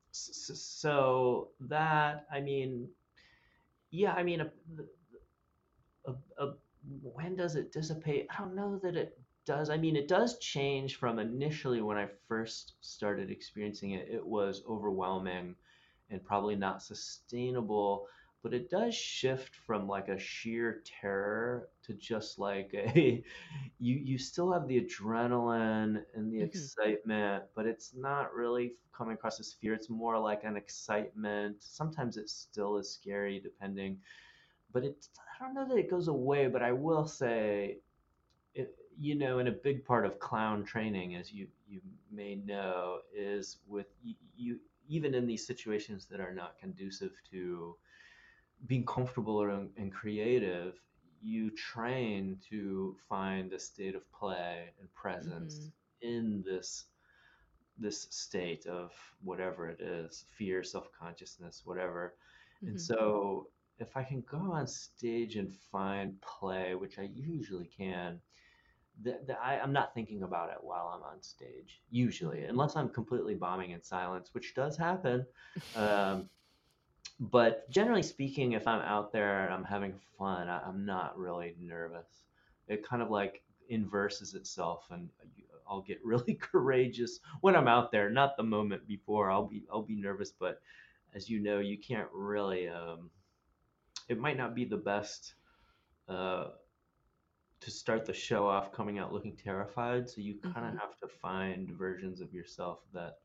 so that, I mean, yeah, I mean, a, a, when does it dissipate? I don't know that it does. I mean, it does change from initially when I first started experiencing it. It was overwhelming and probably not sustainable, but it does shift from like a sheer terror to just like a you still have the adrenaline and the Mhm, excitement, but it's not really coming across as fear. It's more like an excitement. Sometimes it still is scary depending, but I don't know that it goes away, but I will say it, and a big part of clown training, as you may know, is with you even in these situations that are not conducive to being comfortable and creative, you train to find a state of play and presence mhm, in this state of whatever it is, fear, self-consciousness, whatever. And mhm, so if I can go on stage and find play, which I usually can, I'm not thinking about it while I'm on stage, usually, mhm, unless I'm completely bombing in silence, which does happen. Um, but generally speaking, if I'm out there and I'm having fun, I'm not really nervous. It kind of like inverses itself, and I'll get really courageous when I'm out there. Not the moment before. I'll be nervous, but as you know, you can't really. It might not be the best uh, to start the show off coming out looking terrified. So you kind of mhm. have to find versions of yourself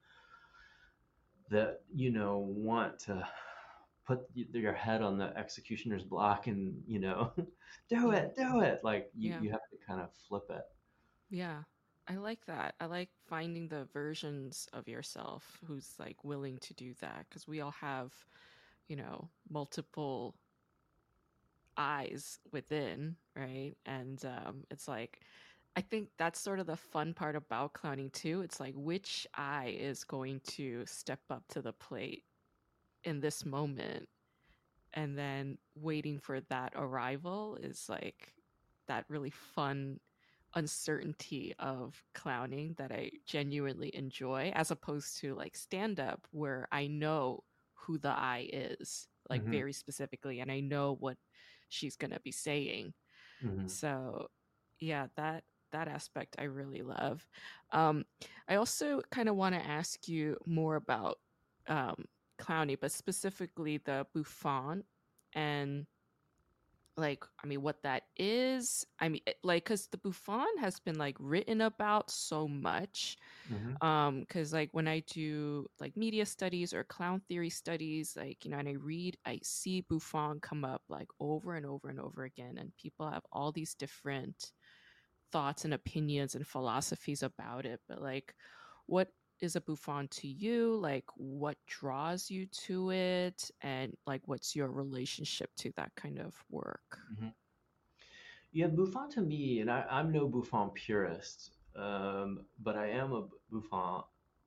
that want to put your head on the executioner's block and Yeah, do it, like you yeah, you have to kind of flip it. yeah. I like that. I like finding the versions of yourself who's like willing to do that because we all have, multiple eyes within, right? And it's like, I think that's sort of the fun part about clowning too. It's like, which eye is going to step up to the plate in this moment? And then waiting for that arrival is like that really fun uncertainty of clowning that I genuinely enjoy, as opposed to like stand up where I know who the I is, like Hmm. very specifically, and I know what she's going to be saying. Hmm. So, yeah, that aspect I really love. Um, I also kind of want to ask you more about um, clowning, but specifically the bouffant and like, I mean, what that is. I mean, like, because the Buffon has been like written about so much. Hmm. Because like when I do like media studies or clown theory studies, like, and I see Buffon come up like over and over and over again, and people have all these different thoughts and opinions and philosophies about it. But like, what is a Buffon to you? Like, what draws you to it? And like, what's your relationship to that kind of work? Hmm. Yeah, Buffon to me, and I'm no Buffon purist, but I am a Buffon,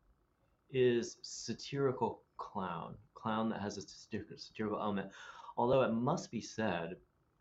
is satirical clown that has a satirical element. Although it must be said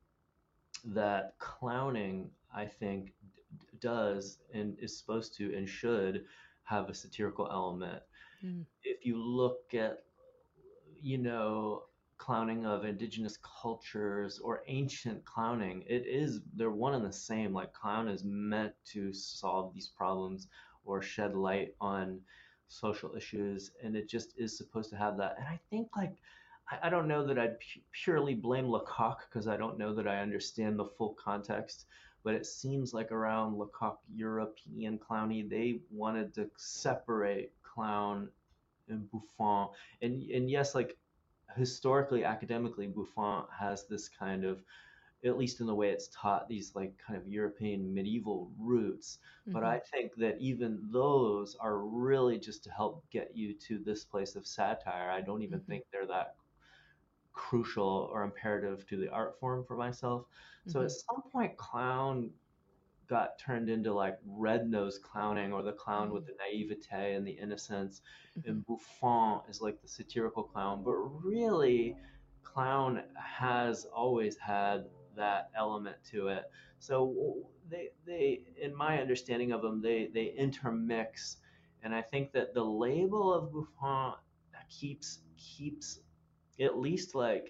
that clowning, I think, does and is supposed to and should have a satirical element. Mm, If you look at, you know, clowning of indigenous cultures or ancient clowning, they're one and the same. Like clown is meant to solve these problems or shed light on social issues, and it just is supposed to have that. And I think like I don't know that I'd purely blame Lecoq because I don't know that I understand the full context. But it seems like around Lecoq European clowny, they wanted to separate clown and Buffon. And yes, like historically, academically, Buffon has this kind of, at least in the way it's taught, these like kind of European medieval roots. But mm-hmm, I think that even those are really just to help get you to this place of satire. I don't even mm-hmm, think they're that crucial or imperative to the art form for myself. So mm-hmm, at some point, clown got turned into like red nosed clowning or the clown with the naivete and the innocence. mm-hmm, And Buffon is like the satirical clown. But really, clown has always had that element to it. So in my understanding of them, they intermix. And I think that the label of Buffon keeps at least like,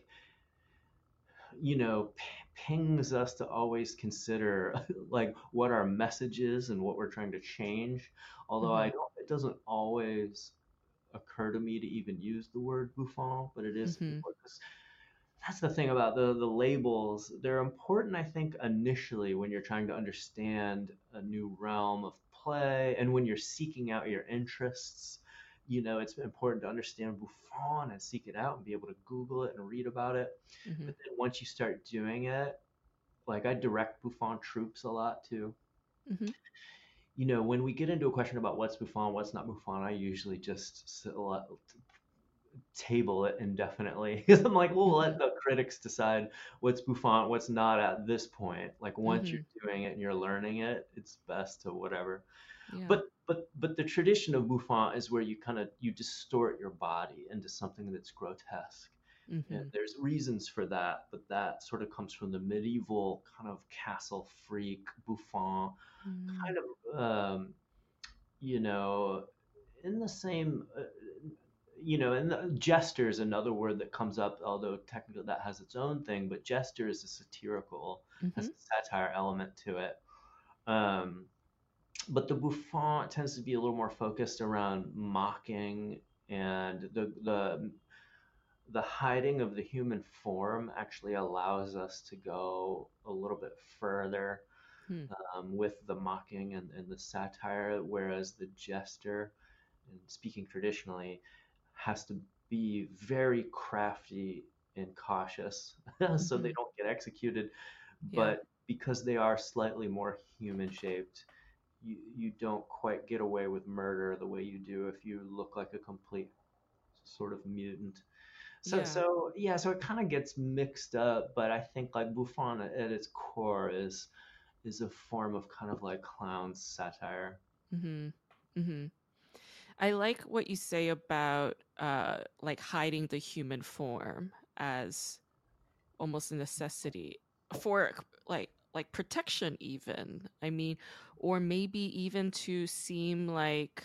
you know, pings us to always consider like what our message is and what we're trying to change. Although mm-hmm, it doesn't always occur to me to even use the word Buffon, but it is mm-hmm, important. That's the thing about the labels. They're important, I think, initially when you're trying to understand a new realm of play and when you're seeking out your interests. You know, it's important to understand Buffon and seek it out and be able to Google it and read about it. mm-hmm, But then once you start doing it, like I direct Buffon troops a lot too. mm-hmm. You know, when we get into a question about what's Buffon, what's not Buffon, I usually just table it indefinitely because I'm like, we'll Mm-hmm. let the critics decide what's Buffon, what's not at this point. Like once you're Mm-hmm. doing it and you're learning it, it's best to whatever. Yeah. But the tradition of Buffon is where you distort your body into something that's grotesque. And Mm-hmm. there's reasons for that, but that sort of comes from the medieval kind of castle freak Buffon, Mm-hmm. kind of, you know, in the same, and jester is another word that comes up, although technically that has its own thing, but jester is a satirical, has Mm-hmm. a satire element to it. Um, but the Buffon tends to be a little more focused around mocking and the hiding of the human form actually allows us to go a little bit further with the mocking and the satire, whereas the jester, and speaking traditionally, has to be very crafty and cautious so Mm-hmm. they don't get executed. Yeah. But because they are slightly more human shaped, you don't quite get away with murder the way you do if you look like a complete sort of mutant. Yeah. So it kind of gets mixed up, but I think like Buffon at its core is a form of kind of like clown satire. Mm-hmm. Mm-hmm. I like what you say about like hiding the human form as almost a necessity for like protection even. I mean, or maybe even to seem like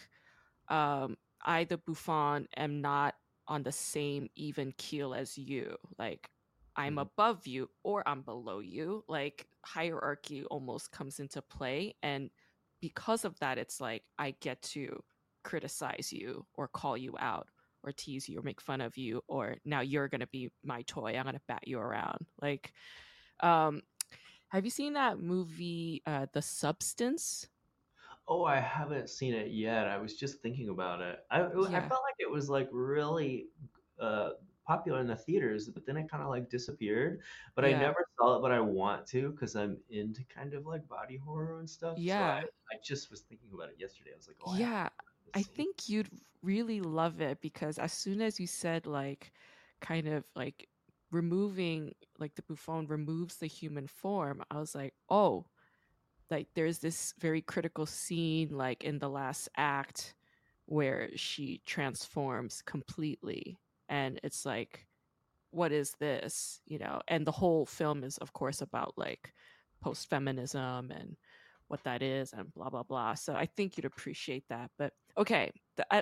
I the Buffon am not on the same even keel as you. Like I'm Mhm. above you or I'm below you. Like hierarchy almost comes into play, and because of that it's like I get to criticize you or call you out or tease you or make fun of you, or now you're going to be my toy. I'm going to bat you around. Like Um, have you seen that movie, The Substance? Oh, I haven't seen it yet. I was just thinking about it. I Yeah. felt like it was like really uh popular in the theaters, but then it kind of like disappeared. But I Yeah. never saw it, but I want to because I'm into kind of like body horror and stuff. So Yeah. I just was thinking about it yesterday. I was like, oh, I have Yeah. to I see. think you'd really love it because as soon as you said like kind of like removing like the Buffon removes the human form, I was like, oh, like there's this very critical scene like in the last act where she transforms completely, and it's like, what is this, and the whole film is of course about like post-feminism and what that is and blah blah blah. So I think you'd appreciate that. But okay,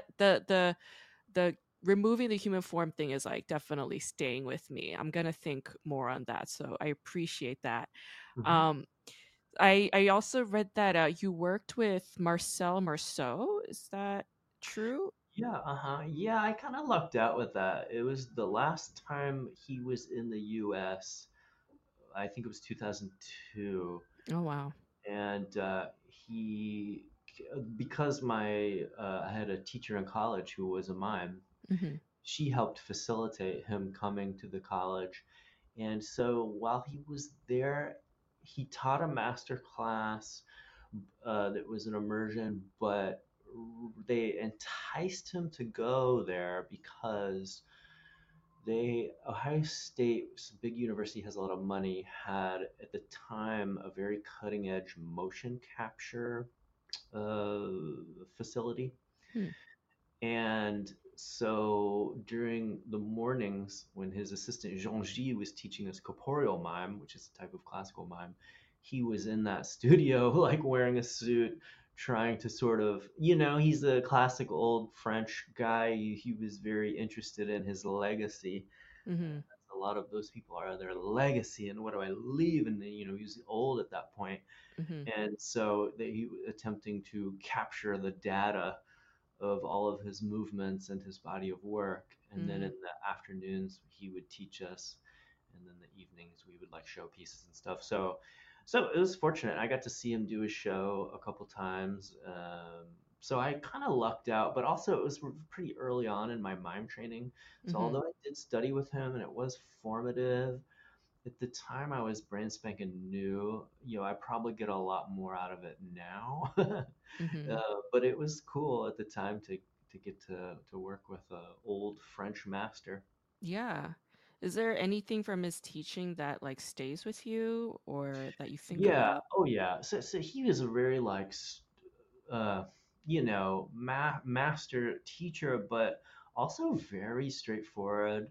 the removing the human form thing is like definitely staying with me. I'm gonna think more on that, so I appreciate that. Mhm. um I also read that you worked with Marcel Marceau. Is that true? Yeah, uh-huh. Yeah, I kind of lucked out with that. It was the last time he was in the US. I think it was 2002. Oh wow. And he, because I had a teacher in college who was a mime. Hmm. She helped facilitate him coming to the college. And so while he was there, he taught a master class that was an immersion, but they enticed him to go there because Ohio State, big university, has a lot of money, had at the time a very cutting edge motion capture uh, facility. Hmm. And so during the mornings, when his assistant Jean G was teaching us corporeal mime, which is a type of classical mime, he was in that studio, like wearing a suit, trying to sort of, he's a classic old French guy. He was very interested in his legacy. Hmm. A lot of those people are their legacy, and what do I leave? And then, he was old at that point. Hmm. And so he was attempting to capture the data of all of his movements and his body of work. And then in Hmm. the afternoons, he would teach us. And then the evenings, we would like show pieces and stuff. So it was fortunate. I got to see him do his show a couple times. So I kind of lucked out, but also it was pretty early on in my mime training. So Hmm. although I did study with him and it was formative, at the time I was brand spanking new. I probably get a lot more out of it now. Hmm. But it was cool at the time to get to work with a old French master. Yeah. Is there anything from his teaching that like stays with you or that you think Yeah. about? Oh yeah. So he was a very like uh master teacher, but also very straightforward.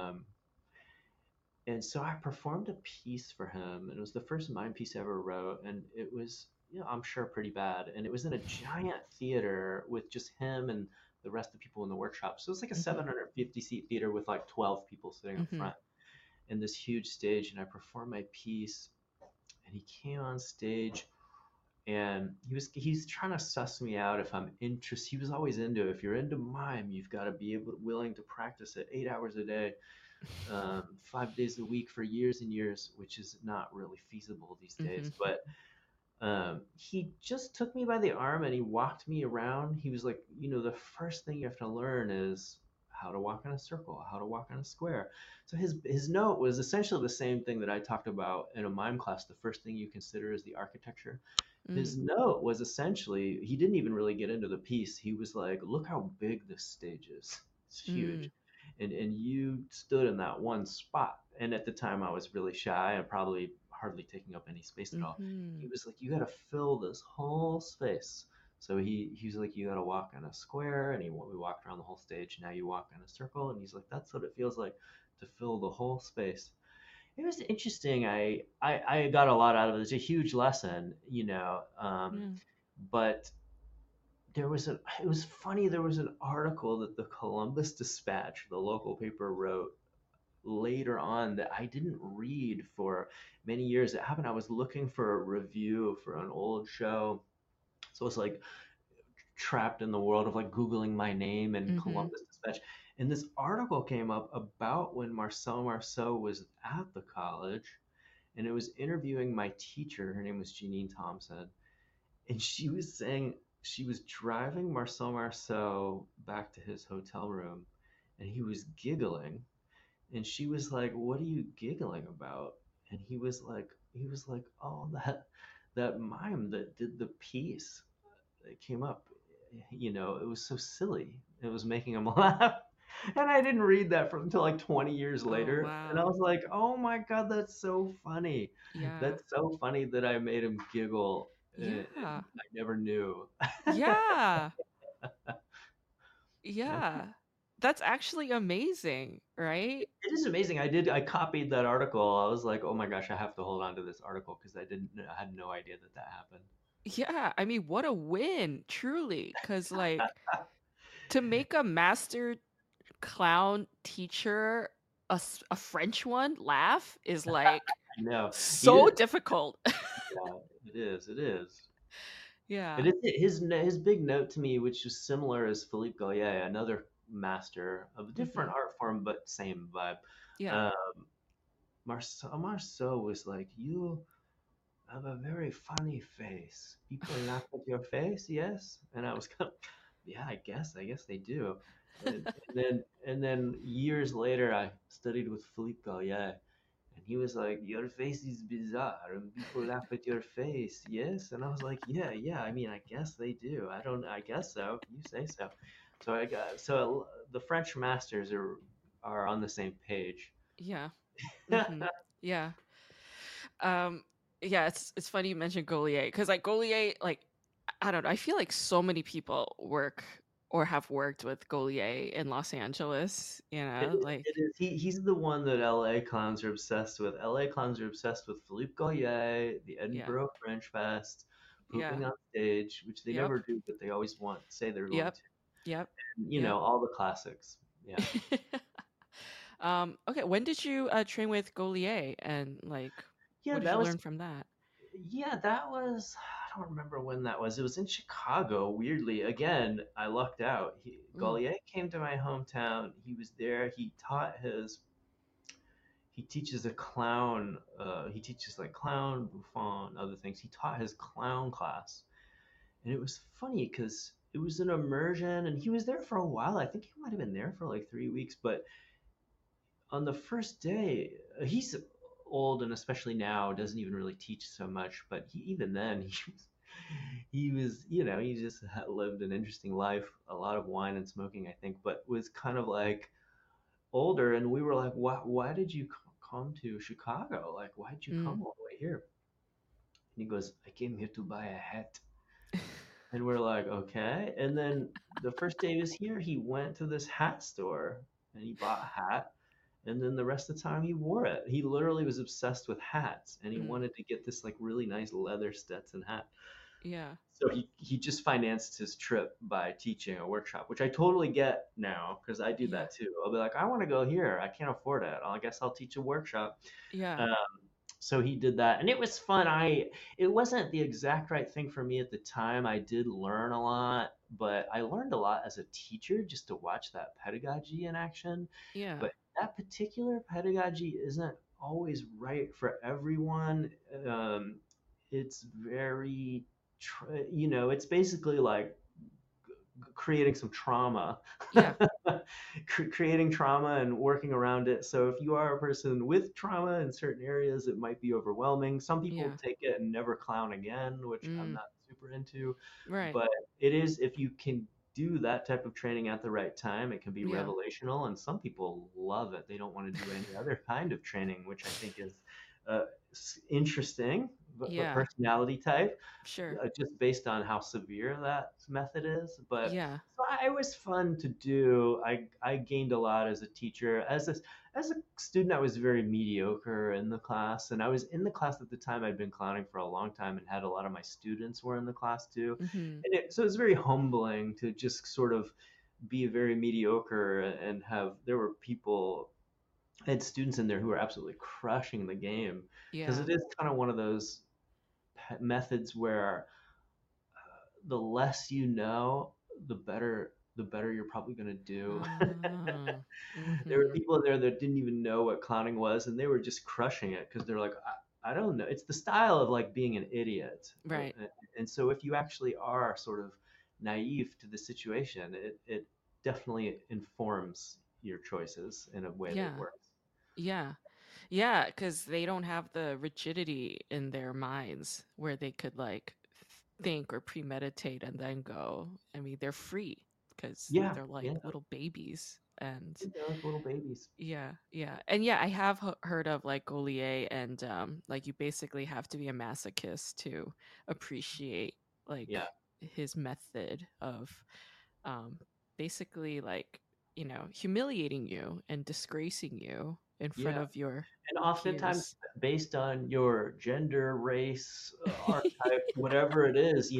And so I performed a piece for him, and it was the first mime piece I ever wrote, and it was, I'm sure pretty bad, and it was in a giant theater with just him and the rest of the people in the workshop. So it was like a Hmm. 750 seat theater with like 12 people sitting up Hmm. front in this huge stage, and I performed my piece, and he came on stage. And he's trying to suss me out if I'm interested. He was always into, if you're into mime, you've got to be willing to practice it 8 hours a day, 5 days a week for years and years, which is not really feasible these days. Hmm. But he just took me by the arm and he walked me around. He was like, the first thing you have to learn is how to walk in a circle, how to walk in a square. So his note was essentially the same thing that I talked about in a mime class. The first thing you consider is the architecture. His Mm. note was essentially, he didn't even really get into the piece. He was like, look how big this stage is. It's huge. Mm. And you stood in that one spot. And at the time I was really shy and probably hardly taking up any space at all. He Mhm. was like, you got to fill this whole space. So he was like, you got to walk in a square, and we walked around the whole stage. Now you walk in a circle, and he's like, that's what it feels like to fill the whole space. It was interesting. I got a lot out of it. It's a huge lesson, Yeah. but it was funny. There was an article that the Columbus Dispatch, the local paper, wrote later on that I didn't read for many years. It happened. I was looking for a review for an old show. So it's like trapped in the world of like Googling my name and Mhm. Columbus Dispatch. And this article came up about when Marcel Marceau was at the college. and it was interviewing my teacher. Her name was Janine Thompson, and she was saying she was driving Marceau back to his hotel room, and he was giggling, and she was like, "What are you giggling about?" And he was like, "Oh, that mime that did the piece that came up, it was so silly. It was making him laugh." And I didn't read that until like 20 years Oh, later. And I wow. was like, "Oh my God, that's so funny. Yeah. That's so funny that I made him giggle. And Yeah. I never knew." Yeah. Yeah. That's actually amazing, right? It is amazing. I copied that article. I was like, "Oh my gosh, I have to hold on to this article because I had no idea that happened." Yeah. I mean, what a win, truly. Because, like, to make a master clown teacher, a French one, laugh is like No, he so did. difficult. Yeah, it is. It is. Yeah. And his big note to me, which is similar, as Philippe Gaulier, another master of a different Hmm. art form but same vibe. Yeah. Uh, Marceau was like, "You have a very funny face. People laugh at your face, yes?" And I was kind of, "Yeah, I guess they do." And then years later, I studied with Philippe Gaulier, and he was like, "Your face is bizarre, and people laugh at your face, yes?" And I was like, "Yeah, yeah. I mean, I guess they do. I don't. I guess so. You say so." So the French masters are on the same page. Yeah. Hmm. Yeah. Um, yeah, it's funny you mentioned Gaulier because like Gaulier, like I don't know, I feel like so many people work or have worked with Gaulier in Los Angeles, It is. like It is. He's the one that LA clowns are obsessed with. LA clowns are obsessed with Philippe Gaulier, the yeah, Edinburgh French Fest, yeah, pooping on stage, which they yep, never do, but they always say they're going yep, to. yep, And, yep. all the classics. Yeah. Okay, when did you train with Gaulier and like Yeah, what did that you was learn from that? Yeah, that was, I don't remember when that was. It was in Chicago, weirdly. Again, I lucked out. Ooh, Gaulier came to my hometown. He was there. He teaches a clown, he teaches like clown, Buffon, other things. He taught his clown class. And it was funny because it was an immersion and he was there for a while. I think he might have been there for like 3 weeks, but on the first day, he's old and especially now doesn't even really teach so much. But even then, he just had lived an interesting life, a lot of wine and smoking, I think, but was kind of like older. And we were like, why did you come to Chicago? Like, why did you mm. come all the way here? And he goes, "I came here to buy a hat." And we're like, "Okay." And then the first day he was here, he went to this hat store and he bought a hat. And then the rest of the time he wore it. He literally was obsessed with hats and he Mm. wanted to get this like really nice leather Stetson hat. Yeah, So he just financed his trip by teaching a workshop, which I totally get now because I do yeah, that too. I'll be like, "I want to go here. I can't afford it. I guess I'll teach a workshop." yeah, Um, so he did that, and it was fun. It wasn't the exact right thing for me at the time. I did learn a lot, but I learned a lot as a teacher just to watch that pedagogy in action. yeah, But that particular pedagogy isn't always right for everyone. Um, it's very, it's basically like creating some trauma, yeah, creating trauma and working around it. So if you are a person with trauma in certain areas, it might be overwhelming. Some people yeah. take it and never clown again, which I'm Mm. not super into. Right. But it is, if you can do that type of training at the right time, it can be Yeah. revelational. And some people love it. They don't want to do any other kind of training, which I think is uh, interesting, but Yeah. personality type, Sure. just based on how severe that method is. But Yeah. so it was fun to do. I gained a lot as a teacher. As a student, I was very mediocre in the class, and I was in the class at the time. I'd been clowning for a long time, and had a lot of my students were in the class too. Mhm. And so it's very humbling to just sort of be very mediocre and have there were people. I had students in there who were absolutely crushing the game because Yeah. it is kind of one of those methods where the less you know, the better you're probably going to do. Ah. There were Mhm. people there that didn't even know what clowning was, and they were just crushing it because they're like, I don't know. It's the style of like being an idiot. Right. And so if you actually are sort of naive to the situation, it definitely informs your choices in a way that Yeah. works. Yeah. Yeah, because they don't have the rigidity in their minds where they could like think or premeditate and then go. I mean, they're free because Yeah, they're like yeah. little babies. And They're like little babies. yeah, yeah. And yeah, I have heard of like Gaulier, and like you basically have to be a masochist to appreciate like Yeah. his method of um basically like, humiliating you and disgracing you in front Yeah. of your And oftentimes peers. based on your gender, race, archetype, whatever it is,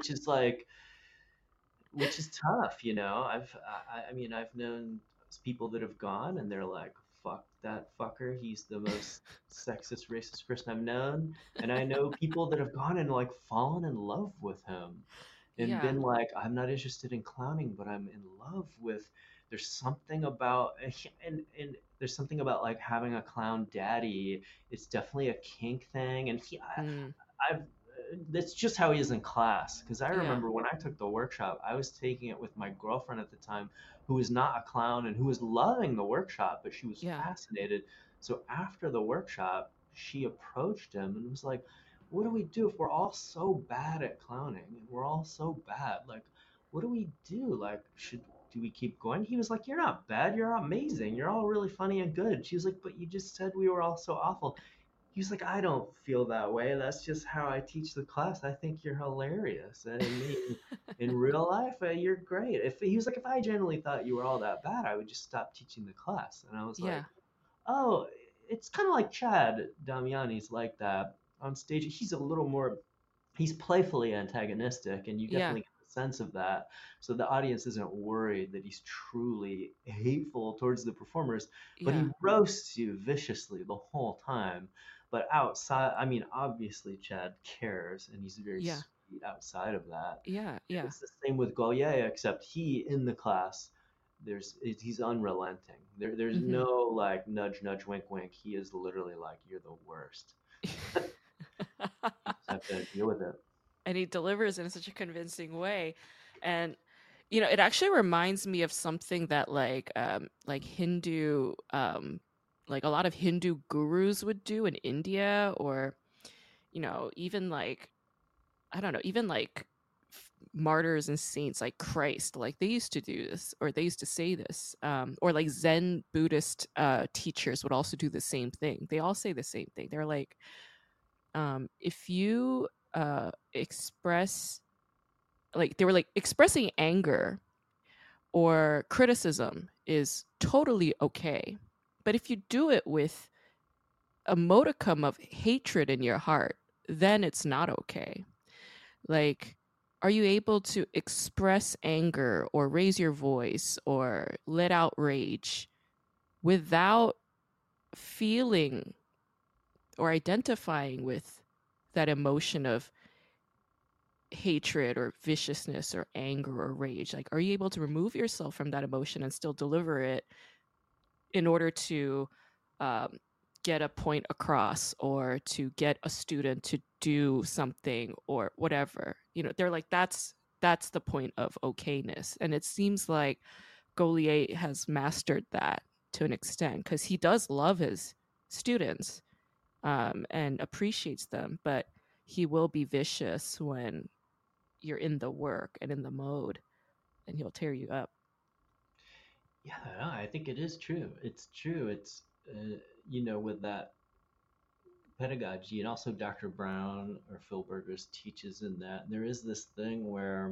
which is tough, I mean, I've known people that have gone and they're like, fuck that fucker. He's the most sexist, racist person I've known. And I know people that have gone and like fallen in love with him and Yeah. been like, I'm not interested in clowning, but I'm in love with. There's something about and there's something about like having a clown daddy. It's definitely a kink thing, and Mm, I've that's just how he is in class. Because I yeah. remember when I took the workshop, I was taking it with my girlfriend at the time, who was not a clown and who was loving the workshop, but she was Yeah. fascinated. So after the workshop, she approached him and was like, "What do we do if we're all so bad at clowning and we're all so bad? Like, what do we do? Like, do we keep going?" He was like, "You're not bad. You're amazing. You're all really funny and good." She was like, "But you just said we were all so awful." He was like, "I don't feel that way. That's just how I teach the class. I think you're hilarious. And in real life, you're great." If he was like, "If I genuinely thought you were all that bad, I would just stop teaching the class." And I was Yeah. like, "Oh, it's kind of like Chad Damiani's like that on stage. He's a little more, he's playfully antagonistic, and you Yeah. definitely get the sense of that. So the audience isn't worried that he's truly hateful towards the performers, but he Yeah. roasts you viciously the whole time. But outside, I mean, obviously Chad cares, and he's very Yeah. sweet outside of that. Yeah. And Yeah. it's the same with Goyer, except he in the class, he's unrelenting. There's Hmm. no like nudge nudge wink wink. He is literally like, "You're the worst." You just have to deal with it. And he delivers in such a convincing way. And it actually reminds me of something that like Hindu like a lot of Hindu gurus would do in India, or even like, I don't know, even like martyrs and saints like Christ, like they used to do this, or they used to say this, or like Zen Buddhist teachers would also do the same thing. They all say the same thing. They're like, if you express, like they were like, expressing anger or criticism is totally okay, but if you do it with a modicum of hatred in your heart, then it's not okay. Like, are you able to express anger or raise your voice or let out rage without feeling or identifying with that emotion of hatred or viciousness or anger or rage? Like, are you able to remove yourself from that emotion and still deliver it in order to um, get a point across, or to get a student to do something or whatever? They're like, that's the point of okayness. And it seems like Gaulier has mastered that to an extent, because he does love his students, and appreciates them, but he will be vicious when you're in the work and in the mode, and he'll tear you up. Yeah, no, I think it is true. It's true. It's with that pedagogy, and also Dr. Brown or Phil Burgers teaches in that there is this thing where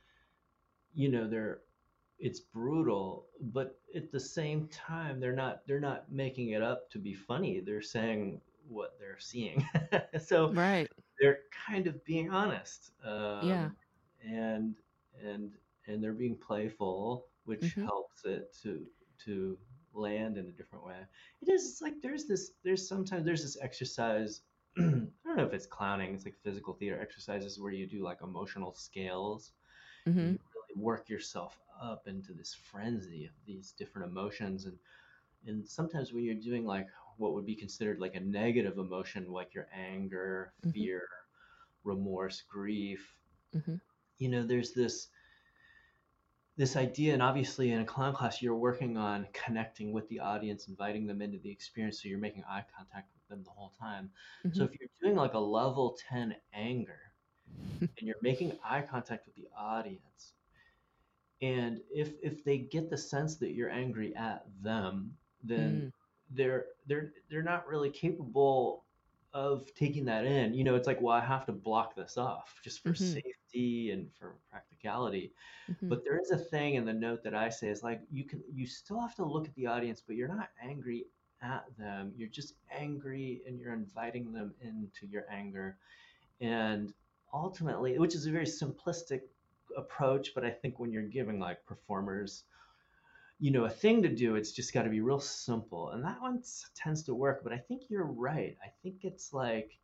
there it's brutal, but at the same time they're not making it up to be funny. They're saying what they're seeing. So Right. they're kind of being honest, Yeah. and and and they're being playful, which Hmm. helps it to land in a different way. It is, it's like there's this exercise. I don't know if it's clowning. It's like physical theater exercises where you do like emotional scales, and Hmm. you really work yourself up into this frenzy of these different emotions. And sometimes when you're doing like what would be considered like a negative emotion, like your anger, Mm-hmm. fear, remorse, grief. Mm-hmm. There's this idea, and obviously in a clown class, you're working on connecting with the audience, inviting them into the experience, so you're making eye contact with them the whole time. So Mm-hmm. if you're doing like a level 10 anger and you're making eye contact with the audience, and if they get the sense that you're angry at them, then Mm. they're not really capable of taking that in. It's like, well, I have to block this off just for Mm-hmm. safety and for practicality. Mm-hmm. But there is a thing in the note that I say is like, you still have to look at the audience, but you're not angry at them. You're just angry and you're inviting them into your anger. And ultimately, which is a very simplistic approach, but I think when you're giving like performers, a thing to do, it's just got to be real simple. And that one tends to work, but I think you're right. I think it's like,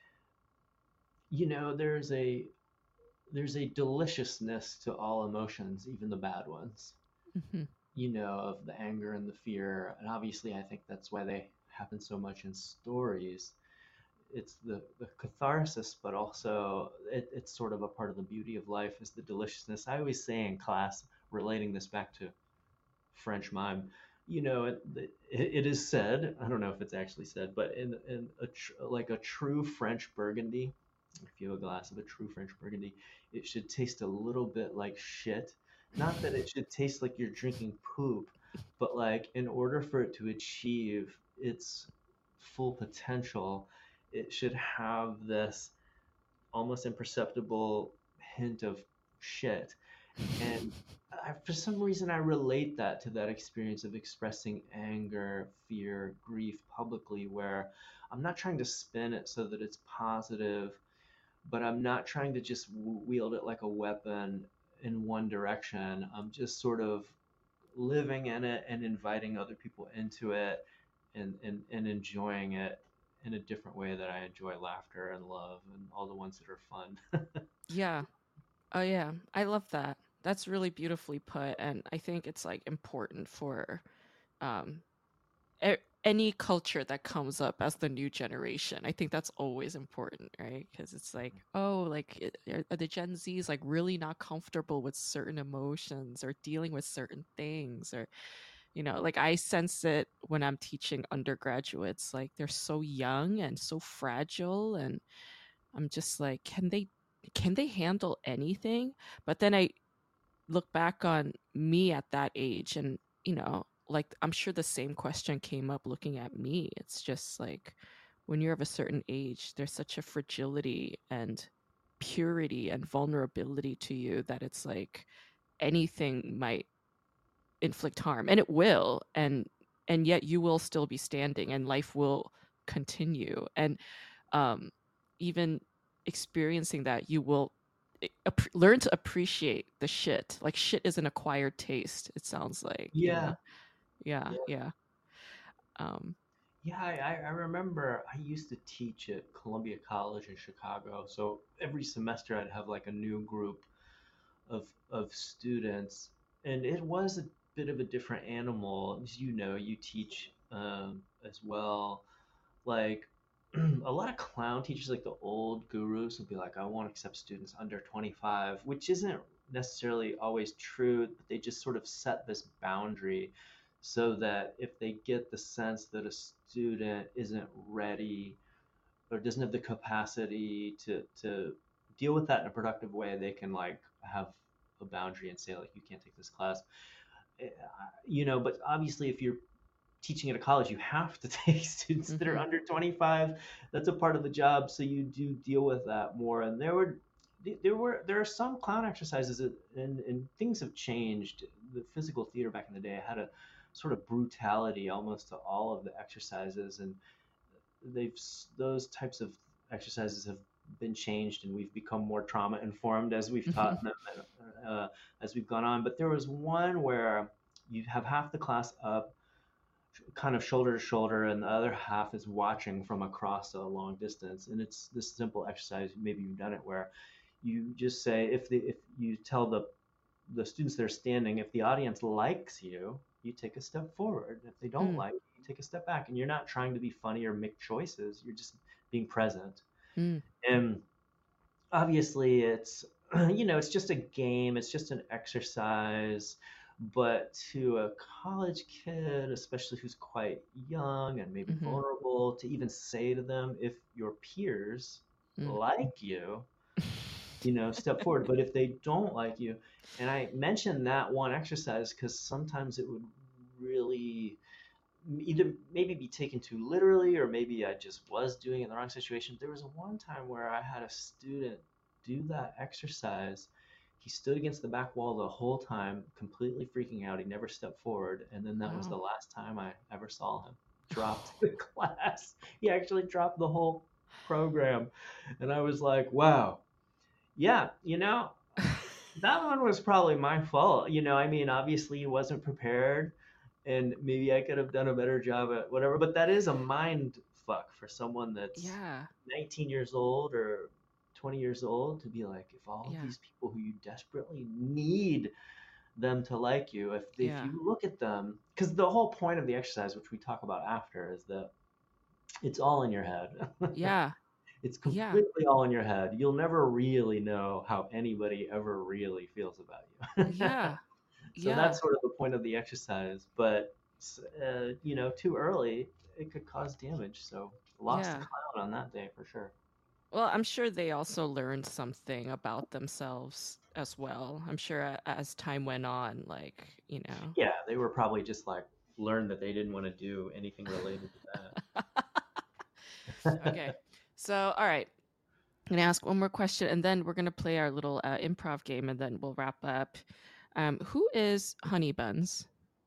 there's a deliciousness to all emotions, even the bad ones, Mm-hmm. of the anger and the fear. And obviously, I think that's why they happen so much in stories. It's the catharsis, but also it's sort of a part of the beauty of life is the deliciousness. I always say in class, relating this back to French mime, it is said, I don't know if it's actually said, but in like a true French Burgundy, if you have a glass of a true French Burgundy, it should taste a little bit like shit. Not that it should taste like you're drinking poop, but like in order for it to achieve its full potential, it should have this almost imperceptible hint of shit. And for some reason, I relate that to that experience of expressing anger, fear, grief publicly, where I'm not trying to spin it so that it's positive, but I'm not trying to just wield it like a weapon in one direction. I'm just sort of living in it and inviting other people into it and enjoying it in a different way that I enjoy laughter and love and all the ones that are fun. Yeah. Oh yeah. I love that. That's really beautifully put, and I think it's like important for um any culture that comes up as the new generation. I think that's always important, right? Because it's like, oh, like are the Gen Zs like really not comfortable with certain emotions or dealing with certain things, or like I sense it when I'm teaching undergraduates. Like they're so young and so fragile, and I'm just like, can they handle anything? But then I look back on me at that age, and like I'm sure the same question came up looking at me. It's just like when you're of a certain age, there's such a fragility and purity and vulnerability to you that it's like anything might inflict harm, and it will, and yet you will still be standing and life will continue. And even experiencing that, you will learn to appreciate the shit. Like shit is an acquired taste, it sounds like. Yeah. Yeah, Yeah. yeah. um Yeah, I remember I used to teach at Columbia College in Chicago. So every semester I'd have like a new group of students, and it was a bit of a different animal. As you teach as well. Like a lot of clown teachers, like the old gurus, will be like, I won't accept students under 25, which isn't necessarily always true, but they just sort of set this boundary so that if they get the sense that a student isn't ready or doesn't have the capacity to deal with that in a productive way, they can like have a boundary and say like, you can't take this class. But obviously if you're teaching at a college, you have to take students that are mhm. under 25. That's a part of the job, so you do deal with that more. And there are some clown exercises and things have changed. The physical theater back in the day had a sort of brutality almost to all of the exercises, and they've those types of exercises have been changed, and we've become more trauma informed as we've taught them as we've gone on. But there was one where you have half the class up kind of shoulder to shoulder, and the other half is watching from across a long distance. And it's this simple exercise, maybe you've done it, where you just say, if you tell the students that are standing, if the audience likes you, you take a step forward. If they don't Mm. like you, take a step back, and you're not trying to be funny or make choices. You're just being present. Mm. And obviously it's it's just a game, it's just an exercise, but to a college kid, especially who's quite young and maybe Mm-hmm. vulnerable, to even say to them, if your peers Mm. like you, step forward. But if they don't like you, and I mentioned that one exercise because sometimes it would really either maybe be taken too literally, or maybe I just was doing it in the wrong situation. There was one time where I had a student do that exercise. He stood against the back wall the whole time, completely freaking out. He never stepped forward. And then that was the Wow. last time I ever saw him. Dropped the class. He actually dropped the whole program. And I was like, wow. Yeah, that one was probably my fault. I mean, obviously he wasn't prepared, and maybe I could have done a better job at whatever, but that is a mind fuck for someone that's Yeah. 19 years old or 20 years old, to be like, if all of Yeah. these people who you desperately need them to like you, if Yeah. you look at them, because the whole point of the exercise, which we talk about after, is that it's all in your head. Yeah. It's Yeah. completely all in your head. You'll never really know how anybody ever really feels about you. Yeah. So Yeah. that's sort of the point of the exercise. But too early, it could cause damage. So lost a Yeah. clown on that day for sure. Well, I'm sure they also learned something about themselves as well. I'm sure as time went on, like, Yeah, they were probably just like learned that they didn't want to do anything related to that. Okay. So, all right. I'm going to ask one more question, and then we're going to play our little improv game, and then we'll wrap up. Who is Honey Buns?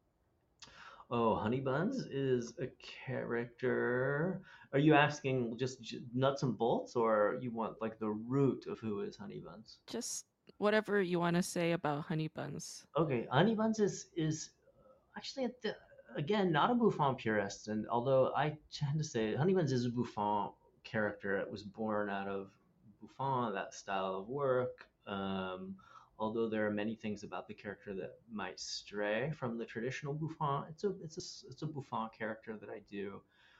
Oh, Honey Buns is a character. Are you asking just nuts and bolts, or you want like the root of who is Honey Buns? Just whatever you want to say about Honey Buns. Okay, Honey Buns is actually again not a Buffon purist, and although I tend to say Honey Buns is a Buffon character, it was born out of Buffon, that style of work. Although there are many things about the character that might stray from the traditional Buffon, it's a Buffon character that I do.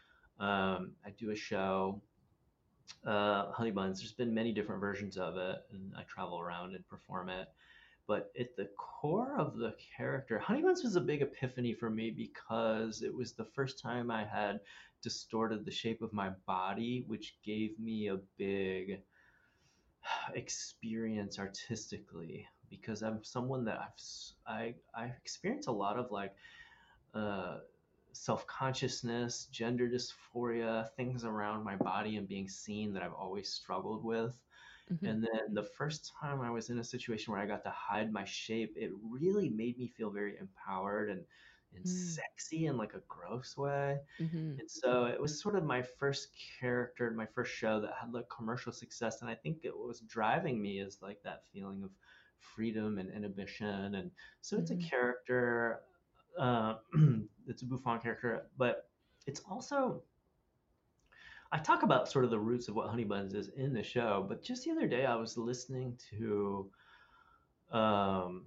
I do a show, Honey Buns. There's been many different versions of it, and I travel around and perform it. But at the core of the character, Honey Buns was a big epiphany for me because it was the first time I had distorted the shape of my body, which gave me a big experience artistically, because I'm someone that I experience a lot of like uh, self-consciousness, gender dysphoria, things around my body and being seen that I've always struggled with. Mm-hmm. And then the first time I was in a situation where I got to hide my shape, it really made me feel very empowered and sexy in like a gross way. Mm-hmm. And so it was sort of my first character, my first show that had like commercial success. And I think it was driving me is like that feeling of freedom and inhibition. And so it's a character, uh, it's a Buffon character, but it's also, I talk about sort of the roots of what Honey Buns is in the show. But just the other day, I was listening to um,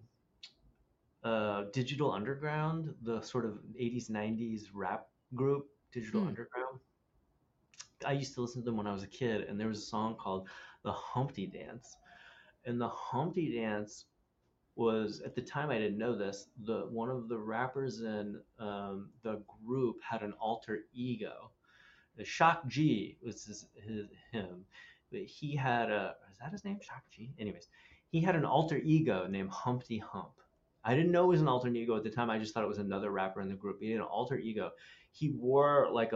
Digital Underground, the sort of 80s, 90s rap group, Digital Underground. I used to listen to them when I was a kid, and there was a song called The Humpty Dance. And the Humpty Dance was, at the time I didn't know this, one of the rappers in the group had an alter ego. Shock G was him, but he had is that his name? Shock G? Anyways, he had an alter ego named Humpty Hump. I didn't know it was an alter ego at the time. I just thought it was another rapper in the group. He had an alter ego. He wore like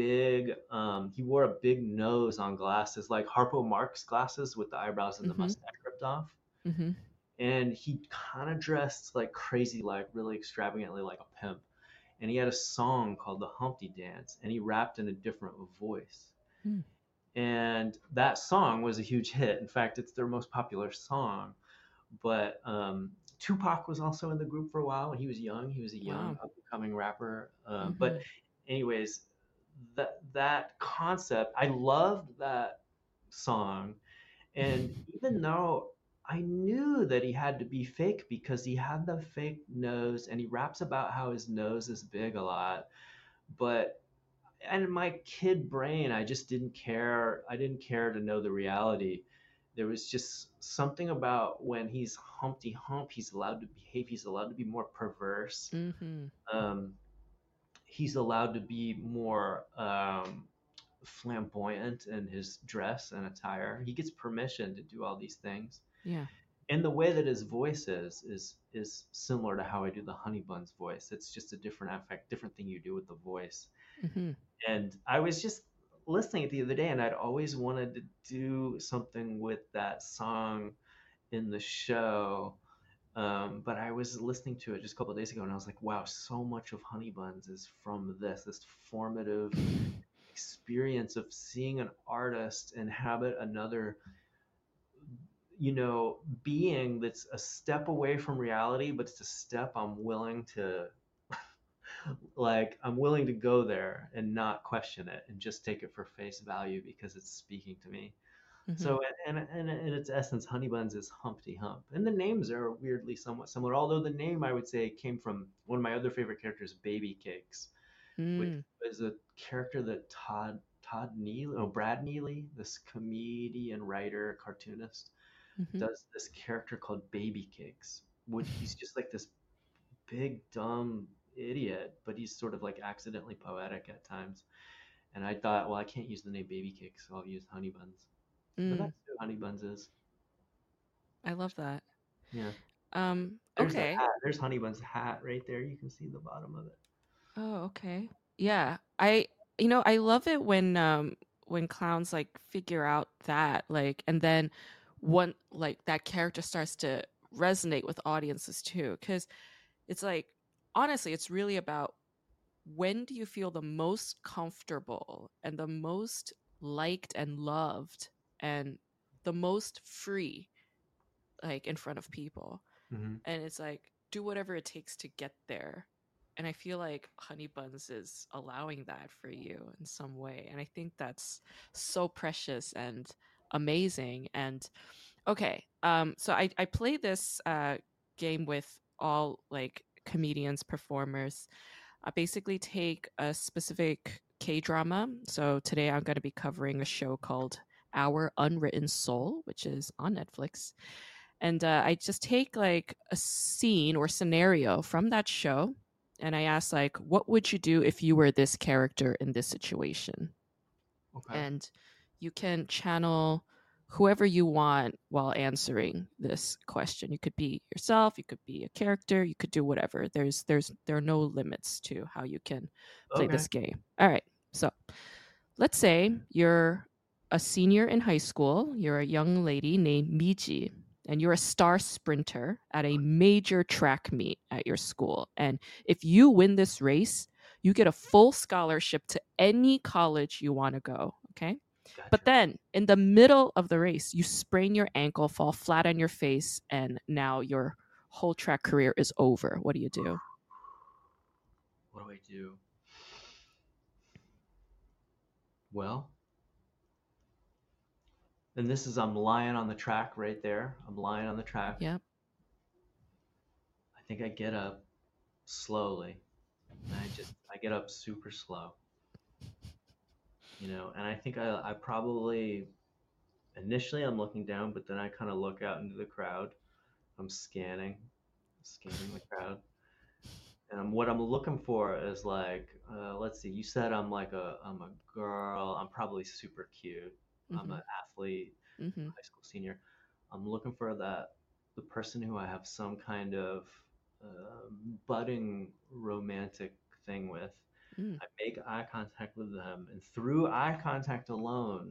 he wore a big nose on glasses, like Harpo Marx glasses with the eyebrows and the mustache ripped off. Mm-hmm. And he kind of dressed like crazy, like really extravagantly, like a pimp. And he had a song called The Humpty Dance, and he rapped in a different voice. And that song was a huge hit. In fact, it's their most popular song. But Tupac was also in the group for a while when he was young. He was a young up-and-coming rapper. But anyways, that concept, I loved that song. And even though I knew that he had to be fake because he had the fake nose and he raps about how his nose is big a lot, But and my kid brain, I just didn't care. I didn't care to know the reality. There was just something about when he's Humpty Hump, he's allowed to behave. He's allowed to be more perverse. Mm-hmm. Um, he's allowed to be more flamboyant in his dress and attire. He gets permission to do all these things. Yeah. And the way that his voice is similar to how I do the Honey Bun's voice. It's just a different effect, different thing you do with the voice. Mm-hmm. And I was just listening the other day, and I'd always wanted to do something with that song in the show. But I was listening to it just a couple of days ago, and I was like, wow, so much of Honey Buns is from this formative experience of seeing an artist inhabit another, being that's a step away from reality, but it's a step I'm willing to like I'm willing to go there and not question it and just take it for face value because it's speaking to me. Mm-hmm. So, and in its essence, Honey Buns is Humpty Hump, and the names are weirdly somewhat similar. Although the name I would say came from one of my other favorite characters, Baby Cakes, which was a character that Todd Neely, Brad Neely, this comedian, writer, cartoonist, Mm-hmm. does this character called Baby Cakes, which he's just like this big dumb idiot, but he's sort of like accidentally poetic at times. And I thought, well, I can't use the name Baby Cakes, so I'll use Honey Buns. But that's who Honey Buns is. I love that. Yeah. There's Okay. the hat. There's Honey Bun's hat right there. You can see the bottom of it. Oh, okay. Yeah. I love it when clowns like figure out that, like, and then one like that character starts to resonate with audiences too, because it's like, honestly, it's really about when do you feel the most comfortable and the most liked and loved and the most free, like, in front of people. Mm-hmm. And it's like, do whatever it takes to get there. And I feel like Honey Buns is allowing that for you in some way. And I think that's so precious and amazing. And okay, so I play this game with all like comedians, performers. I basically take a specific K-drama. So today I'm going to be covering a show called Our Unwritten Soul, which is on Netflix. And I just take like a scene or scenario from that show, and I ask, like, what would you do if you were this character in this situation? Okay. And you can channel whoever you want while answering this question. You could be yourself, you could be a character, you could do whatever. There are no limits to how you can play this game. All right. So let's say you're a senior in high school, you're a young lady named Miji, and you're a star sprinter at a major track meet at your school. And if you win this race, you get a full scholarship to any college you want to go. Okay. Gotcha. But then in the middle of the race, you sprain your ankle, fall flat on your face, and now your whole track career is over. What do you do? What do I do? Well, and this is, I'm lying on the track right there. I'm lying on the track. Yep. I think I get up slowly. And I get up super slow. And I think I probably, initially I'm looking down, but then I kind of look out into the crowd. I'm scanning the crowd. And what I'm looking for is like, let's see, you said I'm a girl. I'm probably super cute. Mm-hmm. I'm an athlete, Mm-hmm. high school senior. I'm looking for the person who I have some kind of budding romantic thing with. I make eye contact with them, and through eye contact alone,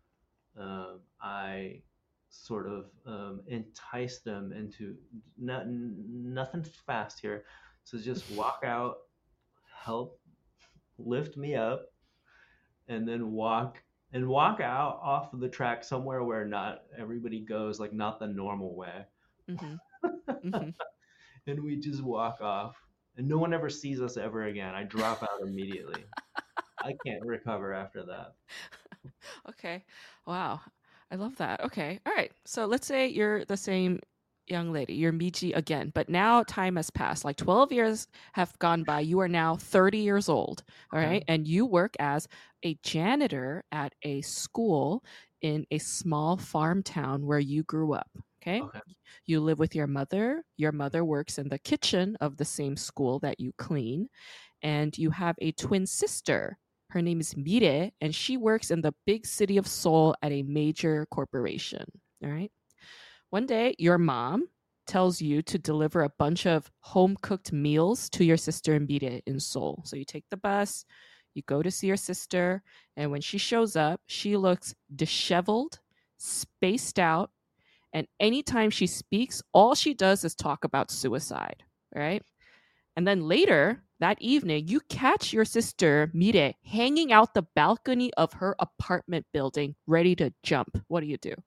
I sort of entice them into nothing fast here. So just walk out, help lift me up, and then walk out off of the track somewhere where not everybody goes, like not the normal way. Mm-hmm. Mm-hmm. And we just walk off, and no one ever sees us ever again. I drop out immediately. I can't recover after that. Okay. Wow. I love that. Okay. All right. So let's say you're the same young lady, you're Miji again, but now time has passed. Like 12 years have gone by. You are now 30 years old, all right? Okay. And you work as a janitor at a school in a small farm town where you grew up, okay? Okay. You live with your mother. Your mother works in the kitchen of the same school that you clean, and you have a twin sister. Her name is Mire, and she works in the big city of Seoul at a major corporation, all right? One day, your mom tells you to deliver a bunch of home cooked meals to your sister Mire in Seoul. So you take the bus, you go to see your sister, and when she shows up, she looks disheveled, spaced out, and anytime she speaks, all she does is talk about suicide, right? And then later that evening, you catch your sister Mire hanging out the balcony of her apartment building, ready to jump. What do you do?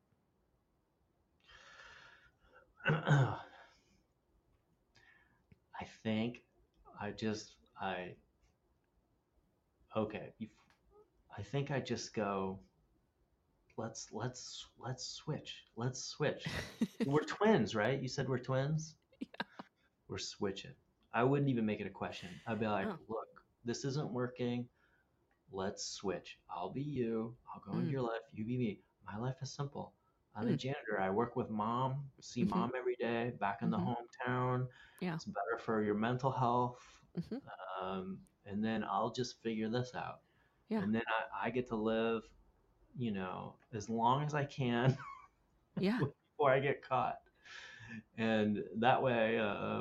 I think I okay. I think I just go. Let's switch. Let's switch. We're twins, right? You said we're twins. We're switching. I wouldn't even make it a question. I'd be like, Oh. look, this isn't working. Let's switch. I'll be you. I'll go into Mm. your life. You be me. My life is simple. I'm a Mm. janitor. I work with mom, see Mhm. mom every day, back in the Mhm. hometown. Yeah. It's better for your mental health. Mhm. And then I'll just figure this out. Yeah. And then I get to live, as long as I can Yeah. before I get caught. And that way,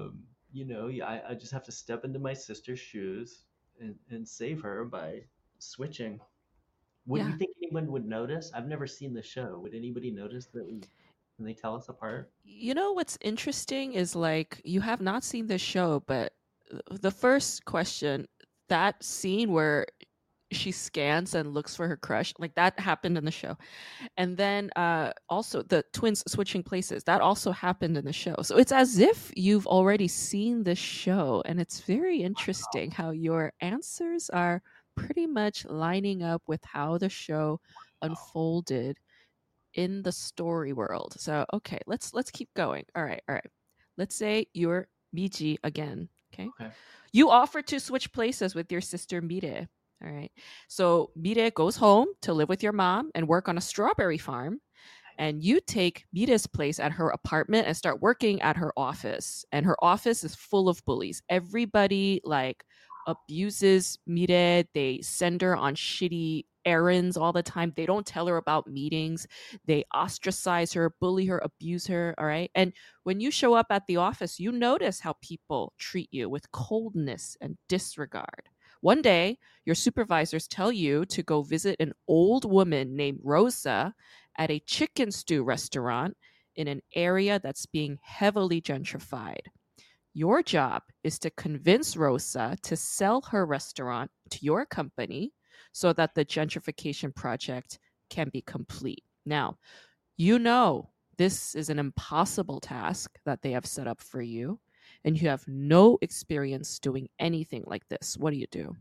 I just have to step into my sister's shoes and save her by switching. Would you Yeah. think anyone would notice? I've never seen the show. Would anybody notice that when they tell us apart? You know what's interesting is like you have not seen this show, but the first question, that scene where she scans and looks for her crush, like that happened in the show. And then also the twins switching places, that also happened in the show. So it's as if you've already seen the show, and it's very interesting how your answers are pretty much lining up with how the show unfolded in the story world. So okay, let's keep going. All right, all right. Let's say you're Miji again. Okay. Okay. You offer to switch places with your sister Mire. All right. So Mire goes home to live with your mom and work on a strawberry farm. And you take Mire's place at her apartment and start working at her office. And her office is full of bullies. Everybody like abuses Mire. They send her on shitty errands all the time. They don't tell her about meetings. They ostracize her, bully her, abuse her. All right. And when you show up at the office, you notice how people treat you with coldness and disregard. One day, your supervisors tell you to go visit an old woman named Rosa at a chicken stew restaurant in an area that's being heavily gentrified. Your job is to convince Rosa to sell her restaurant to your company so that the gentrification project can be complete. Now, you know this is an impossible task that they have set up for you, and you have no experience doing anything like this. What do you do?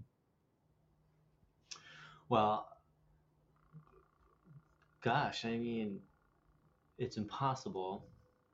Well, gosh, I mean, it's impossible.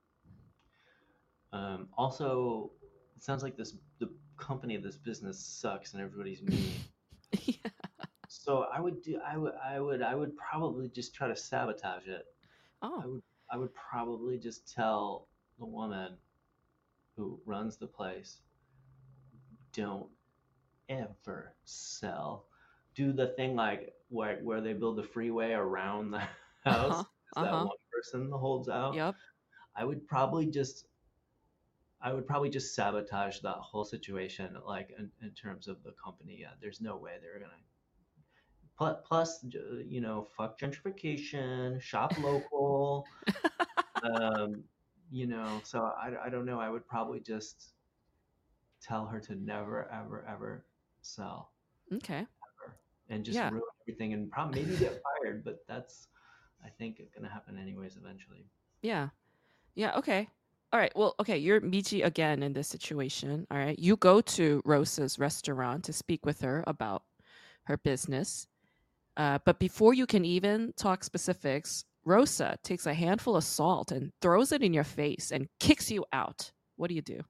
Also, it sounds like the company, this business sucks and everybody's mean. Yeah. So I would probably just try to sabotage it. Oh. I would probably just tell the woman who runs the place, don't ever sell. Do the thing like where they build the freeway around the house. Uh-huh. It's that Uh-huh. one person that holds out. Yep. I would probably just I would probably just sabotage that whole situation, like in terms of the company. Yeah, there's no way they're gonna. Plus, fuck gentrification, shop local. Um, so I don't know. I would probably just tell her to never, ever, ever sell, Okay. ever, and just Yeah. ruin everything and probably maybe get fired. But that's, I think, gonna happen anyways eventually. Yeah. Yeah. Okay. All right. Well, okay. You're Michi again in this situation. All right. You go to Rosa's restaurant to speak with her about her business. But before you can even talk specifics, Rosa takes a handful of salt and throws it in your face and kicks you out. What do you do?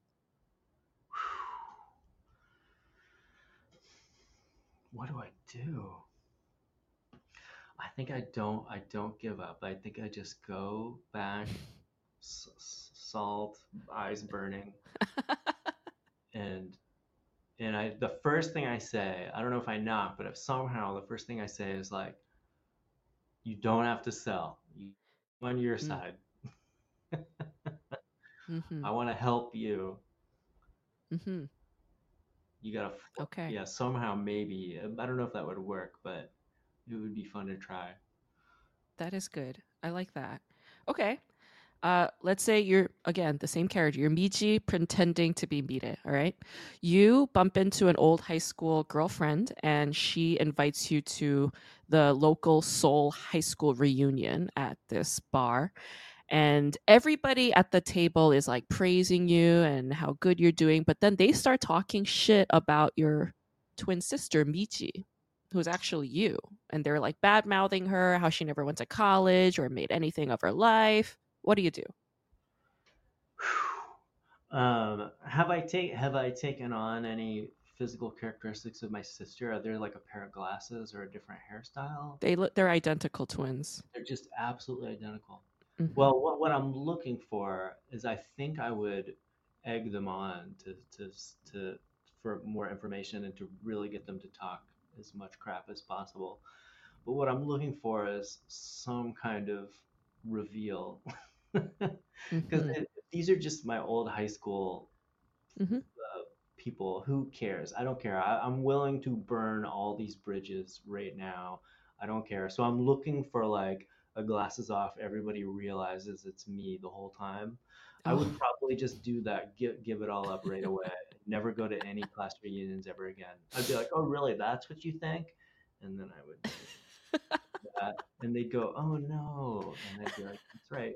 What do I do? I think I don't give up. I think I just go back, salt, eyes burning, and the first thing I say, I don't know if I knock, but if somehow the first thing I say is like, you don't have to sell. You on your side. Mm-hmm. I want to help you. Mm-hmm. You gotta, Okay. yeah, somehow maybe. I don't know if that would work, but it would be fun to try. That is good. I like that. Okay. Let's say you're, again, the same character. You're Michi pretending to be Mire, all right? You bump into an old high school girlfriend, and she invites you to the local Seoul high school reunion at this bar. And everybody at the table is like praising you and how good you're doing. But then they start talking shit about your twin sister, Michi, who's actually you. And they're like bad mouthing her, how she never went to college or made anything of her life. What do you do? Have I taken on any physical characteristics of my sister? Are there like a pair of glasses or a different hairstyle? They're identical twins. They're just absolutely identical. Mhm. Well, what I'm looking for is I think I would egg them on to for more information and to really get them to talk as much crap as possible. But what I'm looking for is some kind of reveal. Because Mhm. these are just my old high school Mhm. people. Who cares? I don't care. I'm willing to burn all these bridges right now. I don't care. So I'm looking for like a glasses off. Everybody realizes it's me the whole time. I would Oh. probably just do that. Give it all up right away. Never go to any class reunions ever again. I'd be like, oh really? That's what you think? And then I would do that, and they'd go, oh no, and I'd be like, that's right.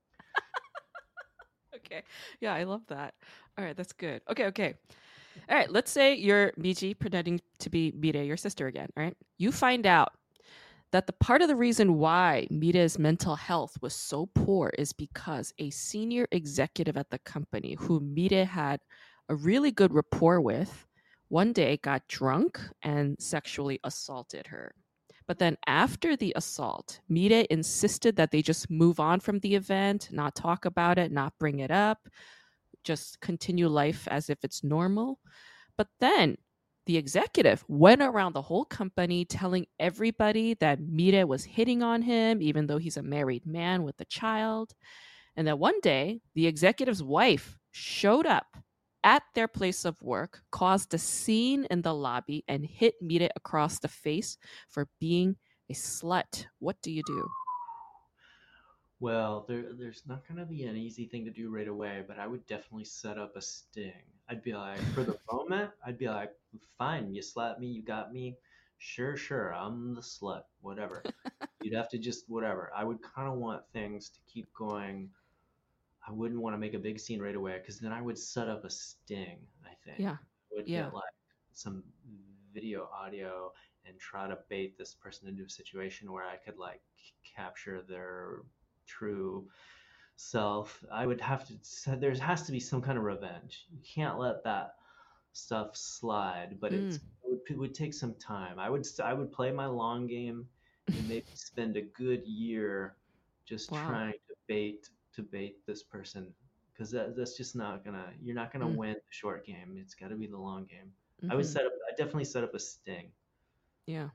Okay. Yeah, I love that. All right, that's good. Okay. All right, let's say you're Miji pretending to be Mire, your sister again, all right? You find out that the part of the reason why Mire's mental health was so poor is because a senior executive at the company who Mire had a really good rapport with one day got drunk and sexually assaulted her. But then after the assault, Mire insisted that they just move on from the event, not talk about it, not bring it up, just continue life as if it's normal. But then the executive went around the whole company telling everybody that Mire was hitting on him, even though he's a married man with a child. And that one day, the executive's wife showed up at their place of work, caused a scene in the lobby, and hit Mire across the face for being a slut. What do you do? Well, there's not going to be an easy thing to do right away, but I would definitely set up a sting. I'd be like, for the moment, I'd be like, fine, you slapped me, you got me. Sure, I'm the slut, whatever. You'd have to just, whatever. I would kind of want things to keep going. I wouldn't want to make a big scene right away because then I would set up a sting, I think. Yeah. I would Yeah. get like some video, audio, and try to bait this person into a situation where I could like capture their true self. I would have to, so there has to be some kind of revenge. You can't let that stuff slide, but it would take some time. I would play my long game and maybe spend a good year just Wow. trying to bait this person because that's just not gonna, you're not gonna win the short game. It's got to be the long game. I definitely set up a sting. Yeah.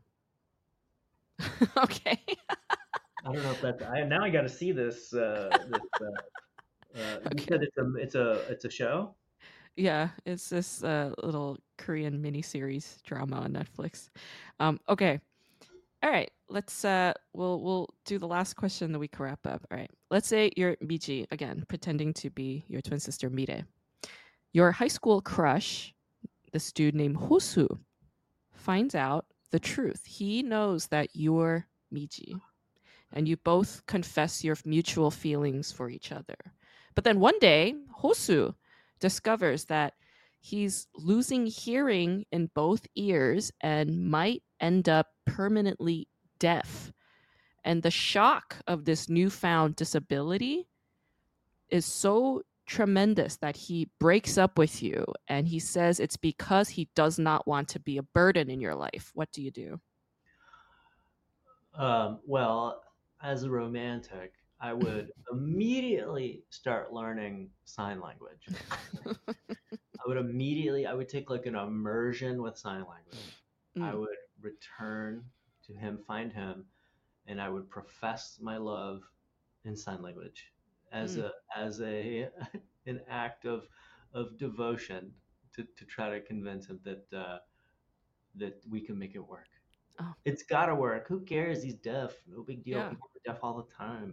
Okay. I don't know if that's. Now I got to see this. You said it's a show. Yeah, it's this little Korean miniseries drama on Netflix. Okay. All right. Let's we'll do the last question that we can wrap up. All right. Let's say you're Michi again, pretending to be your twin sister Mire. Your high school crush, this dude named Hosu, finds out the truth. He knows that you're Michi, and you both confess your mutual feelings for each other. But then one day, Hosu discovers that he's losing hearing in both ears and might end up permanently deaf. And the shock of this newfound disability is so tremendous that he breaks up with you, and he says it's because he does not want to be a burden in your life. What do you do? Well, as a romantic, I would immediately start learning sign language. I would take like an immersion with sign language. I Mm, would return to him, find him, and I would profess my love in sign language as mm. a an act of devotion to try to convince him that we can make it work. Oh, It's gotta work. Who cares? He's deaf. No big deal. yeah. People are deaf all the time.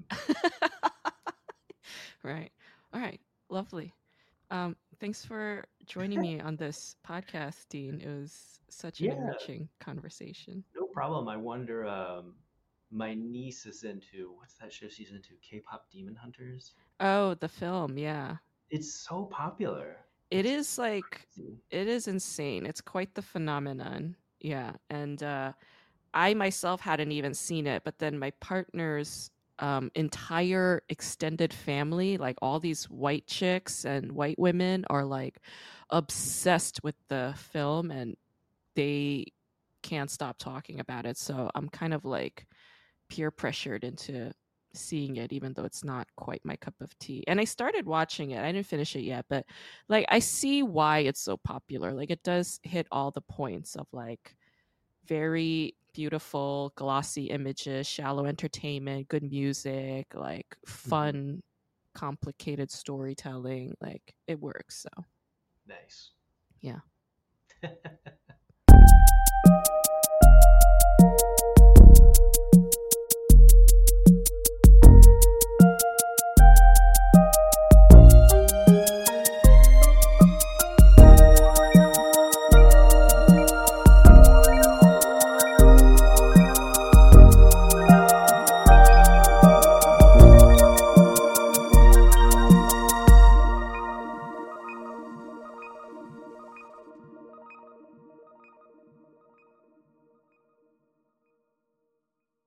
Right. All right. Lovely. Thanks for joining me on this podcast, Dean. It was such an Yeah, enriching conversation. no problem. I wonder. My niece is into what's that show she's into? K-pop Demon Hunters. Oh, the film. Yeah. It's so popular. It It's is like, crazy. it is insane. It's quite the phenomenon. Yeah. And I myself hadn't even seen it, but then my partner's entire extended family, like all these white chicks and white women, are like obsessed with the film, and they can't stop talking about it. So I'm kind of like peer pressured into seeing it, even though it's not quite my cup of tea. And I started watching it. I didn't finish it yet, but like I see why it's so popular. Like it does hit all the points of like very beautiful, glossy images, shallow entertainment, good music, like Mhm. fun, complicated storytelling. Like it works. So Nice. yeah.